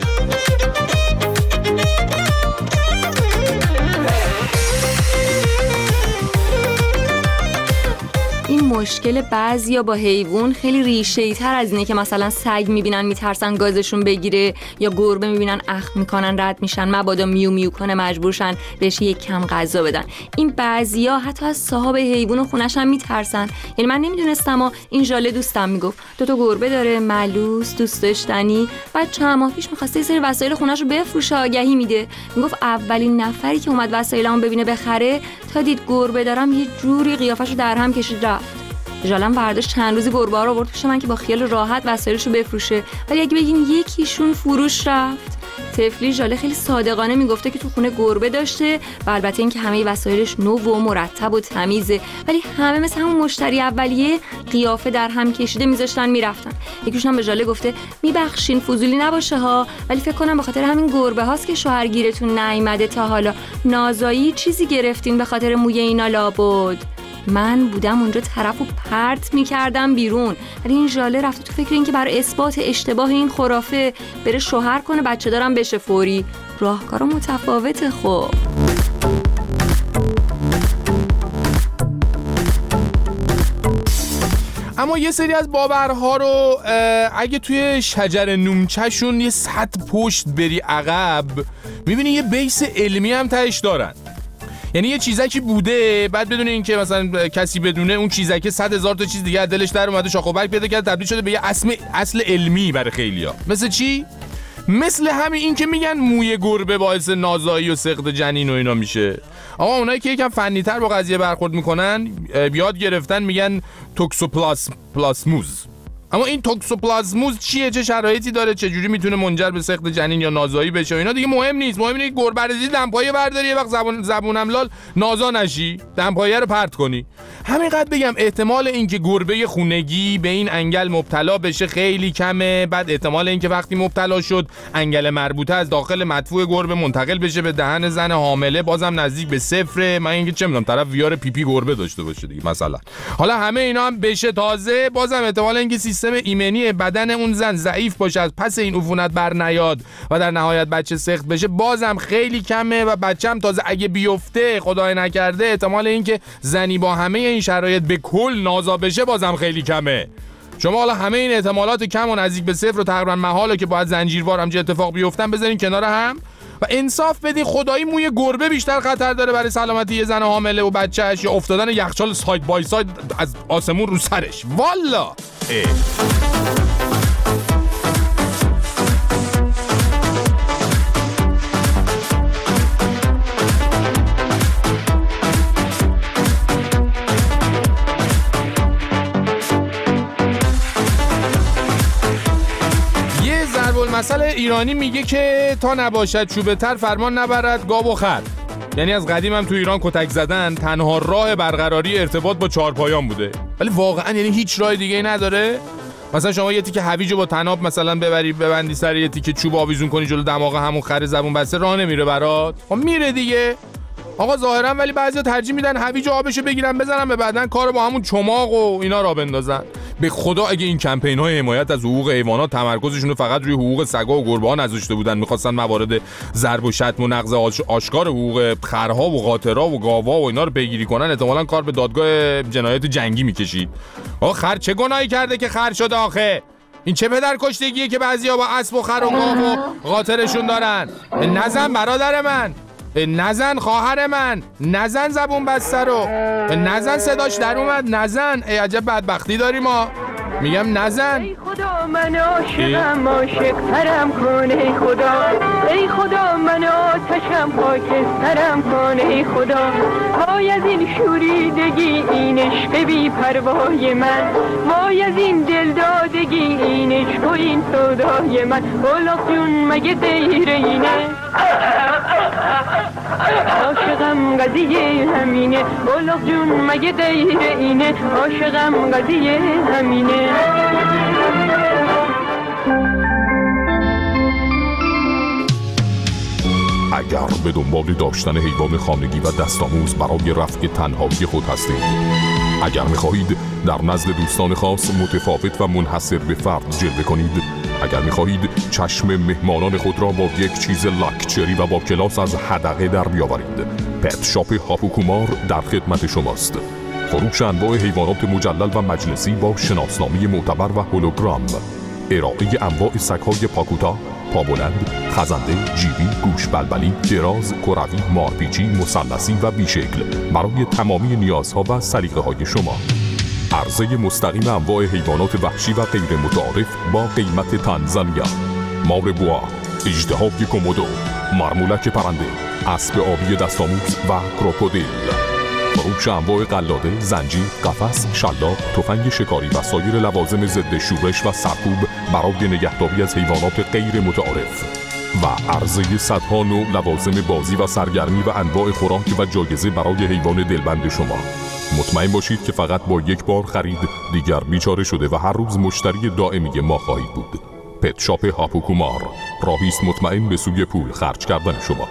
این مشکل بعضیا با حیوان خیلی ریشه‌ای تر از اینه که مثلا سگ میبینن میترسن گازشون بگیره، یا گربه میبینن اخم میکنن رد میشن، مبادا میو میو کنه مجبورشن بهش یک کم غذا بدن. این بعضیا حتی از صاحب حیوان و خونش هم میترسن. یعنی من نمیدونستم، اما این ژاله دوستم میگفت دو تا گربه داره، ملوس، دوست داشتنی. بعد چند ماه پیش می‌خواسته یه سری وسایل خونش رو بفروشه، آگهی میده، میگفت اولین نفری که اومد وسایلمو ببینه بخره تا دید گربه دارم یه جوری قیافه‌شو در هم کشید رفت. ژالم برداشت چند روزی گربه ها رو آورد پیش من که با خیال راحت وسایلشو بفروشه، ولی اگه بگین یکیشون فروش رفت. طفلی ژاله خیلی صادقانه میگفته که تو خونه گربه داشته و البته اینکه همه وسایلش نو و مرتب و تمیزه، ولی همه مثل همون مشتری اولیه قیافه در هم کشیده میذاشتن میرفتن. یکیشون هم به ژاله گفته میبخشین فضولی نباشه ها، ولی فکر کنم به خاطر همین گربه هاست که شوهرگیرتون نیومده تا حالا، نازایی چیزی گرفتین به خاطر موی اینا لابد. من بودم اونجا طرفو پرت میکردم بیرون، ولی این ژاله رفته تو فکر این که برای اثبات اشتباه این خرافه بره شوهر کنه بچه دارم بشه فوری. راهکارا متفاوته. خب اما یه سری از باورها رو اگه توی شجر نومچه‌شون یه صد پشت بری عقب میبینی یه بیس علمی هم تهش دارن. یعنی یه چیزکی بوده، بعد بدون اینکه مثلا کسی بدونه اون چیزکه صد هزار تا چیز دیگه از دلش در اومده، شاخ و برگ پیدا کرده، تبدیل شده به یه اصل اصل علمی برای خیلیا. مثل چی؟ مثل همین این که میگن موی گربه باعث نازایی و سقط جنین و اینا میشه. آقا اونایی که یکم فنی‌تر با قضیه برخورد میکنن، یاد گرفتن میگن توکسوپلاسموز. اما این توکسوپلازموز چیه، چه شرایطی داره، چه جوری میتونه منجر به سقط جنین یا نازایی بشه، اینا دیگه مهم نیست. مهم اینه که گربه رو دیدی دمپایه برداری، یه وقت زبون زبونم لال نازا نشی، دمپایه رو پرت کنی. همینقدر بگم احتمال اینکه گربه خونگی به این انگل مبتلا بشه خیلی کمه. بعد احتمال اینکه وقتی مبتلا شد انگل مربوطه از داخل مدفوع گربه منتقل بشه به دهن زن حامله بازم نزدیک به صفره. من اینکه چه میدونم طرف ویار پیپی گربه داشته باشه دیگه مثلا. حالا همه اینا هم بشه، تازه بازم احتمال اینکه سیستم ایمنی بدن اون زن ضعیف باشه، از پس این عفونت بر نیاد و در نهایت بچه سقط بشه بازم خیلی کمه. و بچه‌م تازه اگه بیفته خدای نکرده احتمال اینکه زنی با همه این شرایط به کل نازا بشه بازم خیلی کمه. شما حالا همه این احتمالات کم و نزدیک به صفر و تقریبا محاله که باید زنجیروار همچین اتفاق بیفتن بذارین کنار هم و انصاف بدین. خدایی موی گربه بیشتر خطر داره برای سلامتی یه زن حامله و بچه‌اش یا افتادن یخچال ساید بای ساید از آسمون رو سرش. والا مسئله ایرانی میگه که تا نباشد چوبه تر فرمان نبرد گاو و خر. یعنی از قدیم هم تو ایران کتک زدن تنها راه برقراری ارتباط با چهارپایان بوده، ولی واقعا یعنی هیچ راه دیگه ای نداره. مثلا شما یه تیکه هویجو با طناب مثلا ببری ببندی سر یه تیکه چوب آویزون کنی جلو دماغ همون خر زبون بسته، راه نمیره برات؟ خب میره دیگه آقا ظاهرا، ولی بعضیا ترجیح میدن هویج آبشو بگیرن بزنن به بدن، کارو با همون چماق و اینا را بندازن. به خدا اگه این کمپین‌های حمایت از حقوق حیوانات تمرکزشون رو فقط روی حقوق سگا و گربه‌ها نذاشته بودن، می‌خواستن موارد ضرب و شتم و نقض آشکار حقوق خرها و قاطرها و گاوا و اینا رو پیگیری کنن، احتمالاً کار به دادگاه جنایات جنگی می‌کشید. آقا خر چه گناهی کرده که خر شده آخه؟ این چه پدر کشتگیه که بعضیا با اسب و خر و گاو و قاطرشون دارن؟ نزن برادر من، نزن خواهر من، نزن زبون بسته رو، نزن صداش در اومد، نزن. ای عجب بدبختی داریم ما. میگم نزن. ای خدا من عاشقم عاشق ترم کن ای خدا، ای خدا من آتشم خاکسترم کن ای خدا. وای از این شوریدگی این عشق بی پروای من، وای از این دلدادگی این عشق و این سودای من. اولاق جون مگه دیر اینه، عاشقم قضیه همینه. اولاق جون مگه دیر اینه، عاشقم قضیه همینه. اگر به دنبال داشتن حیوان خانگی و دستآموز برای رفع تنهایی خود هستید، اگر می‌خواهید در نزد دوستان خاص متفاوت و منحصر به فرد جلوه کنید، اگر می‌خواهید چشم مهمانان خود را با یک چیز لاکچری و با کلاس از حدقه در بیاورید، پت شاپ هاپوکومار در خدمت شماست. فروش انواع حیوانات مجلل و مجلسی با شناسنامه معتبر و هولوگرام، ارائه انواع سگ‌های پاکوتا، پابلند، خزنده، جیبی، گوش بلبلی، دراز، کروی، مارپیچی، مثلثی و بیشکل برای تمامی نیازها و سلیقه‌های شما. عرضه مستقیم انواع حیوانات وحشی و غیر متعارف با قیمت تنزانیا، مار بوا، اژدهای کومودو، مرمولک پرنده، اسب آبی دستآموز و کروکودیل. فروش انواع قلاده، زنجیر، قفس، شلاق، تفنگ شکاری و سایر لوازم ضد شورش و سرکوب برای نگهداری از حیوانات غیر متعارف و عرضه صدها نوع لوازم بازی و سرگرمی و انواع خوراک و جایزه برای حیوان دلبند شما. مطمئن باشید که فقط با یک بار خرید دیگر بیچاره شده و هر روز مشتری دائمی ما خواهید بود. پت شاپ هاپوکومار، راهی است مطمئن به سوی پول خرج کردن شما.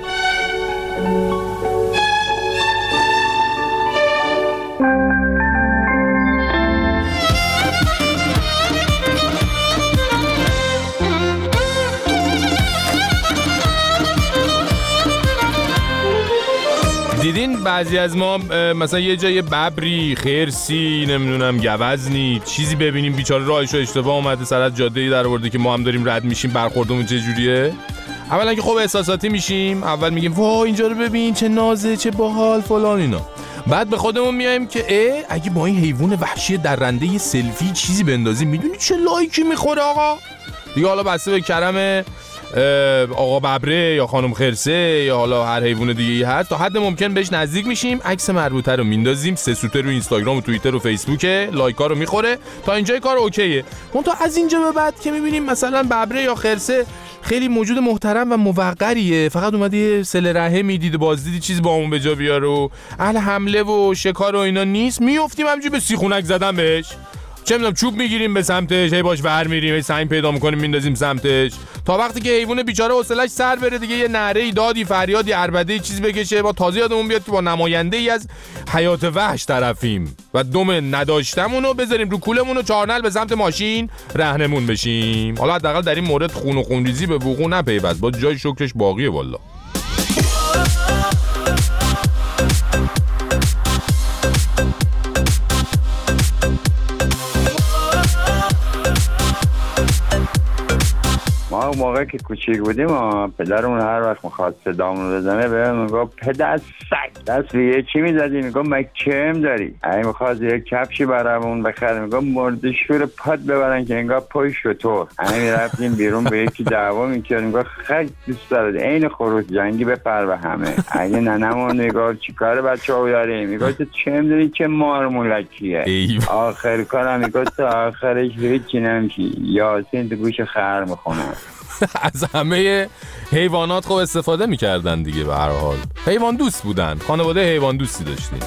دیدین بعضی از ما مثلا یه جای ببری، خرسی، نمیدونم گوزنی چیزی ببینیم بیچاره راهش رو اشتباه اومده سر از جاده‌ای در آورده که ما هم داریم رد میشیم، برخوردمون چه جوریه؟ اولا که خب احساساتی میشیم، اول میگیم وای اینجا رو ببین چه نازه چه باحال فلان اینا. بعد به خودمون میایم که اه اگه با این حیوان وحشی درنده سلفی چیزی بندازیم میدونی چه لایکی میخوره آقا؟ دیگه حالا بسته به کرم آقا ببره یا خانم خرسه یا حالا هر حیوان دیگه‌ای هست تا حد ممکن بهش نزدیک میشیم، عکس مربوطه رو میندازیم، سه سوته رو اینستاگرام و توییتر و فیسبوک، لایک‌ها رو میخوره، تا اینجای کار اوکیه. اون تا از اینجا به بعد که میبینیم مثلا ببره یا خرسه خیلی موجود محترم و موقریه، فقط اومده یه صله رحمی دیده بازدیدی چیز با اون به جا بیاره و اهل حمله و شکار و اینا نیست، میافتیم همینجوری به سیخونک زدن بهش. چه میدونم چوب میگیریم به سمتش، هی باش ور میریم، هی سنگ پیدا میکنیم میندازیم سمتش، تا وقتی که حیوان بیچاره حوصله‌اش سر بره دیگه، یه نعره دادی فریادی عربده چیز بکشه، با تازه یادمون بیاد که با نماینده ای از حیات وحش طرفیم و دم نداشتمون رو بذاریم رو کولمون و چارنل به سمت ماشین رهنمون بشیم. حالا حداقل در این مورد خون و خونریزی به وقوع نپیوست، با جای شکرش باقیه والله. ما اون موقع که کوچیک بودیم پدرمون هر وقت میخواد صدامون بزنه بهمون میگفت پدر سگ دست به یه چی میزدی؟ میگفت مکچم داری؟ اگه میخواد یه کفشی برامون بخره میگفت مردشور پاد ببرن که انگار پای شطور. همین میرفتیم بیرون به یکی دعوا میکردیم، میگفت خیلی دوست دارد عین خروس جنگی بپر به همه. اگه ننمون میگفت چیکار بچه‌ها داریم؟ میگفت تو چه میدونی چه مارمولکیه؟ آخر کارم میگفت تا آخرش هیچی نمیشی، یاسین تو گوش خر میخونه. از همه حیوانات خوب استفاده میکردن دیگه، به هر حال حیوان دوست بودن، خانواده حیوان دوستی داشتیم.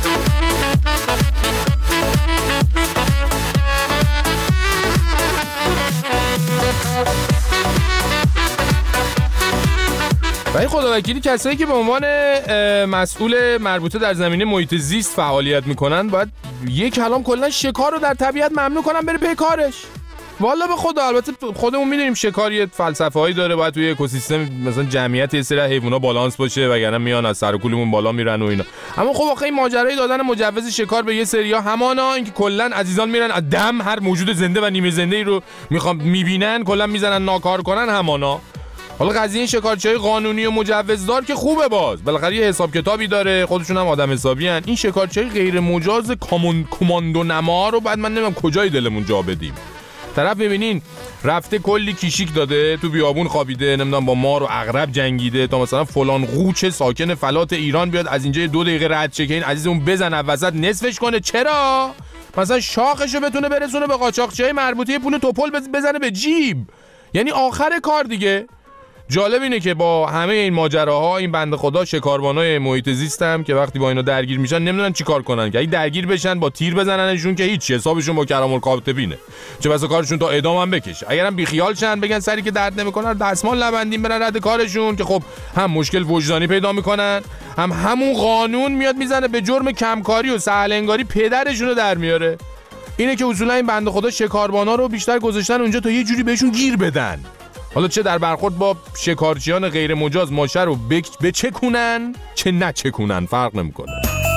و این خداوکیلی کسایی که به عنوان مسئول مربوطه در زمینه محیط زیست فعالیت میکنن باید یک کلام کلا شکار رو در طبیعت ممنوع کنن بره پی کارش. والا به خدا، البته خودمون میدونیم شکار یه فلسفه‌ای داره، باید توی اکوسیستم مثلا جمعیت یه سری حیونا بالانس باشه وگرنه میان از سر و کولمون بالا میرن و اینا. اما خب آخه این ماجرای دادن مجوز شکار به یه سریا همانا اینکه کلا عزیزان میرن از دم هر موجود زنده و نیمه زنده ای رو میخوام میبینن کلا میزنن ناکار کنن همانا. حالا قضیه این شکارچیای قانونی و مجوزدار که خوبه، باز بالاخره یه حساب کتابی داره، خودشون هم آدم حسابی ان. این شکارچیای غیر مجاز کامون کماندو نما رو بعد من نمیدونم کجای دلمون جا بدیم. طرف ببینین رفته کلی کیشیک داده تو بیابون خوابیده، نمیدونم با مار و عقرب جنگیده تا مثلا فلان قوچ ساکن فلات ایران بیاد از اینجا دو دقیقه رد شه که این عزیزمون بزنه وسط نصفش کنه. چرا؟ مثلا شاخشو بتونه برسونه به قاچاقچیای مربوطه، پول توپل بزنه به جیب. یعنی آخر کار دیگه. جالب اینه که با همه این ماجراها این بنده خدا شکاربانای محیط زیستم که وقتی با اینا درگیر میشن نمیدونن چیکار کنن، که اگه درگیر بشن با تیر بزننشون که هیچ، حسابشون با کرام الکاتبینه، چه بسا کارشون تا اعدام هم بکشه. اگرم بیخیال شن بگن سری که درد نمیکنه دستمال لبندین برن رد کارشون، که خب هم مشکل وجدانی پیدا میکنن هم همون قانون میاد میزنه به جرم کمکاری و سهل انگاری پدرشون رو در میاره. اینه که اصولا این بنده خدا شکاربانا رو بیشتر گذاشتن اونجا تا یه جوری بهشون گیر بدن، حالا چه در برخورد با شکارچیان غیر مجاز ماشه رو بچکونن چه نچکونن فرق نمیکنه.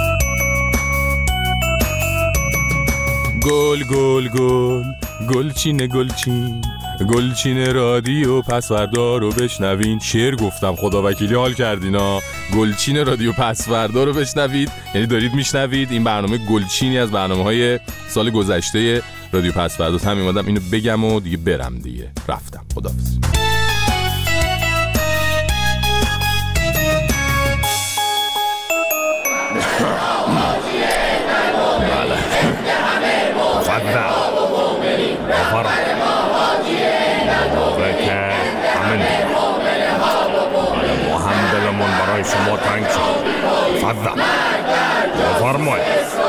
گل گل گل گلچین گلچین گلچین رادیو پسوردا رو بشنوین. شعر گفتم خداوکیلی حال کردینا. گلچین رادیو پسوردا رو بشنوید، یعنی دارید میشنوید. این برنامه گلچینی از برنامه‌های سال گذشته رادیو پسوردا. همین اومدم اینو بگم و دیگه برم دیگه، رفتم. خداحافظ. برای شما تنگ شد. فضل بفرمایید.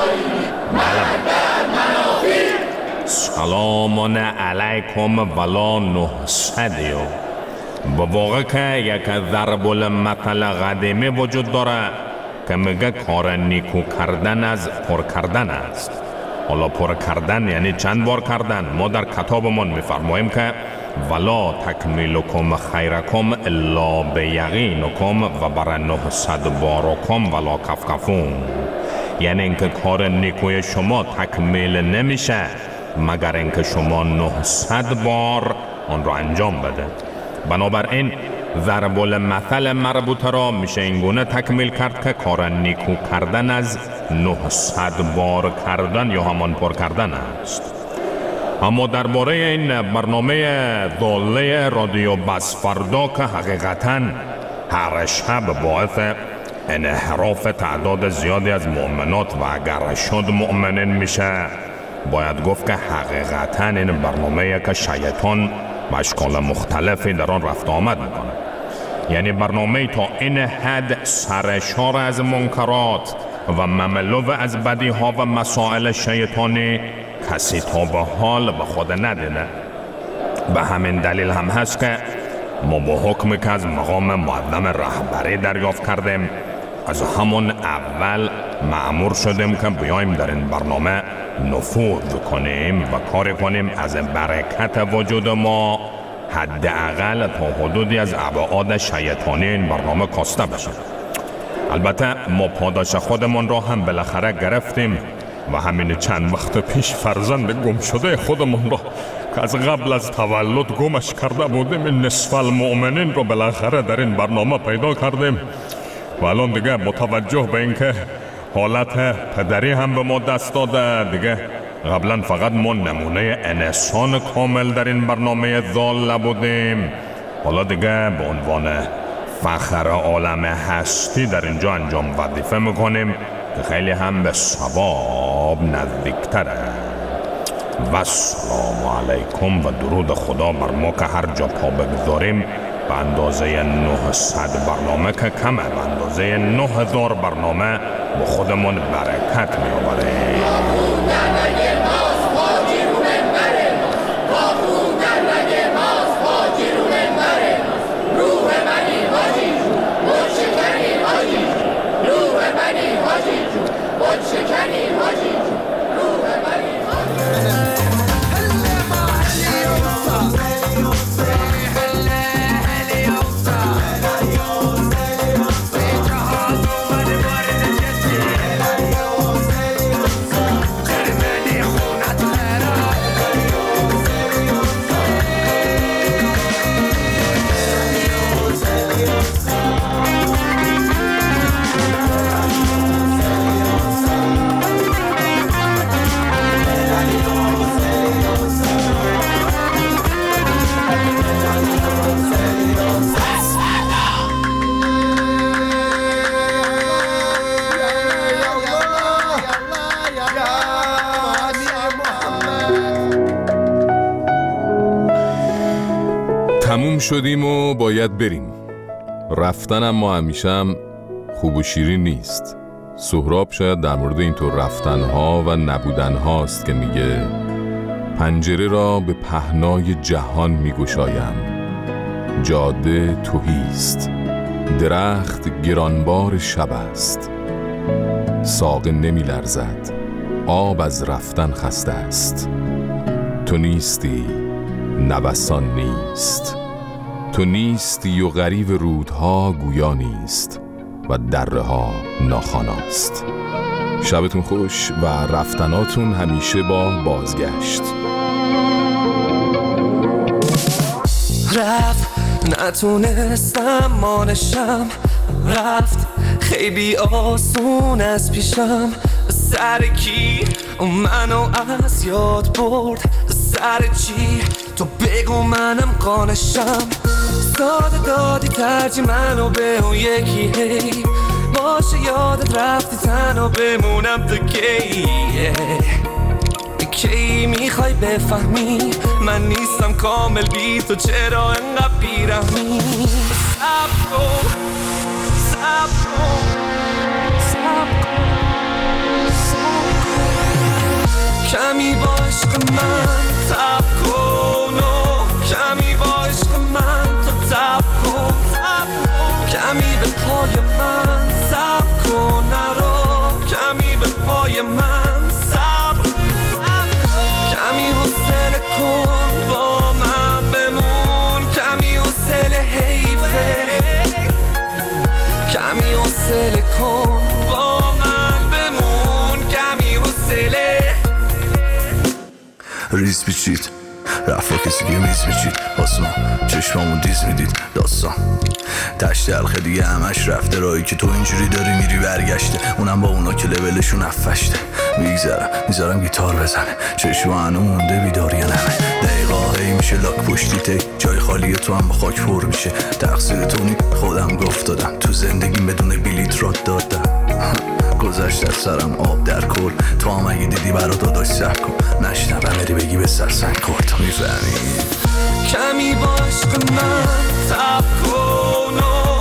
سلام علیکم ولا نهصدیو. به واقع که یک ضرب المثل قدیمی وجود داره که میگه کار نیکو کردن از پر کردن است. حالا پر کردن یعنی چند بار کردن. ما در کتابمون میفرماییم که ولا تکمیلکم خیرکم الا بیقینکم و بر نهصد بارکم ولا کفکفون. یعنی اینکه کار نیکوی شما تکمیل نمیشه مگر اینکه شما نهصد بار آن را انجام بده. بنابراین ضرب المثل مربوطه را میشه اینگونه تکمیل کرد که کار نیکو کردن از نهصد بار کردن یا همان پر کردن است. اما درباره این برنامه ضاله رادیو بس فردا که حقیقتاً هر شب باعث انحراف تعداد زیادی از مؤمنات و اگر شد مؤمنین میشه، باید گفت که حقیقتاً این برنامه که شیطان به اشکال مختلفی در آن رفت آمد میکنه. یعنی برنامه تا این حد سرشار از منکرات و مملو از بدیها و مسائل شیطانی کسی تا به حال به خود ندیده. به همین دلیل هم هست که ما با حکمی که از مقام معظم رهبری دریافت کردیم از همون اول مأمور شدیم که بیایم در این برنامه نفوذ کنیم و کار کنیم از برکت وجود ما حداقل تا حدودی از ابعاد شیطانی این برنامه کاسته بشه. البته ما پاداش خودمون را هم بالاخره گرفتیم و همین چند وقت پیش فرزند گم شده خودمون را که از قبل از تولد گمش کرده بودیم این نصف المؤمنین رو بالاخره در این برنامه پیدا کردیم و الان دیگه متوجه به این که حالت پدری هم به ما دست داده. دیگه قبلا فقط ما نمونه انسان کامل در این برنامه ضال بودیم، حالا دیگه به عنوان فخر عالم هستی در اینجا انجام وظیفه میکنیم که خیلی هم به ثواب نزدیکتره. و السلام علیکم و درود خدا بر ما که هر جا پا بگذاریم به اندازه نهصد برنامه که کمه، به اندازه نه هزار برنامه با خودمون برکت می آوریم. تموم شدیم و باید بریم. رفتنم ما همیشه هم خوب و شیرین نیست. سهراب شاید در مورد اینطور رفتنها و نبودنهاست که میگه پنجره را به پهنای جهان میگشایم، جاده تهیست، درخت گرانبار شب است، ساقه نمی لرزد، آب از رفتن خسته است. تو نیستی، نوسان نیست، تو نیستی و غریو رودها گویا نیست و دره ها ناخواناست. شبتون خوش و رفتناتون همیشه با بازگشت. رفت نتونستم مانشم، رفت خیلی آسون از پیشم. سر کی منو از یاد برد، سر چی تو بگو منم قانشم. ساده دادی ترجی منو به اون یکی، هی باشه یادت رفتی تنها بمونم تو کی. کی میخوای بفهمی من نیستم کامل بی تو، چرا انقدر بیرحمی؟ صبر کن صبر کن صبر کن صبر کن، کمی با عشق من صبر کن و کمی با عشق من تو صبر کن، کمی به پای من صبر کن، نرو کمی به پای من صبر، کمی حوصله کن با من بمون، کمی حوصله حیفه، کمی حوصله کن با من بمون، کمی حوصله. ریز پیچید رفا کسی که میز میچید، آسمان چشمامون دیز میدید داستان تشت حلقه دیگه همش رفته، راهی که تو اینجوری داری میری برگشته، اونم با اونا که لولشون افشته. میگذرم میذارم گیتار بزنه چشم هنو مونده بیداری نمه دقیقا هی میشه لاک پشتی تی جای خالی تو هم با خاک پر میشه تقصیر تو نی خودم گفت دادم تو زندگیم بدون بلیت راد دادم گذشت از سرم آب در کل تو هم اگه دیدی برا داداش سب کن نشنبه مری بگی به سر سنگ خورد تو میفهمی کمی با عشق من تب کن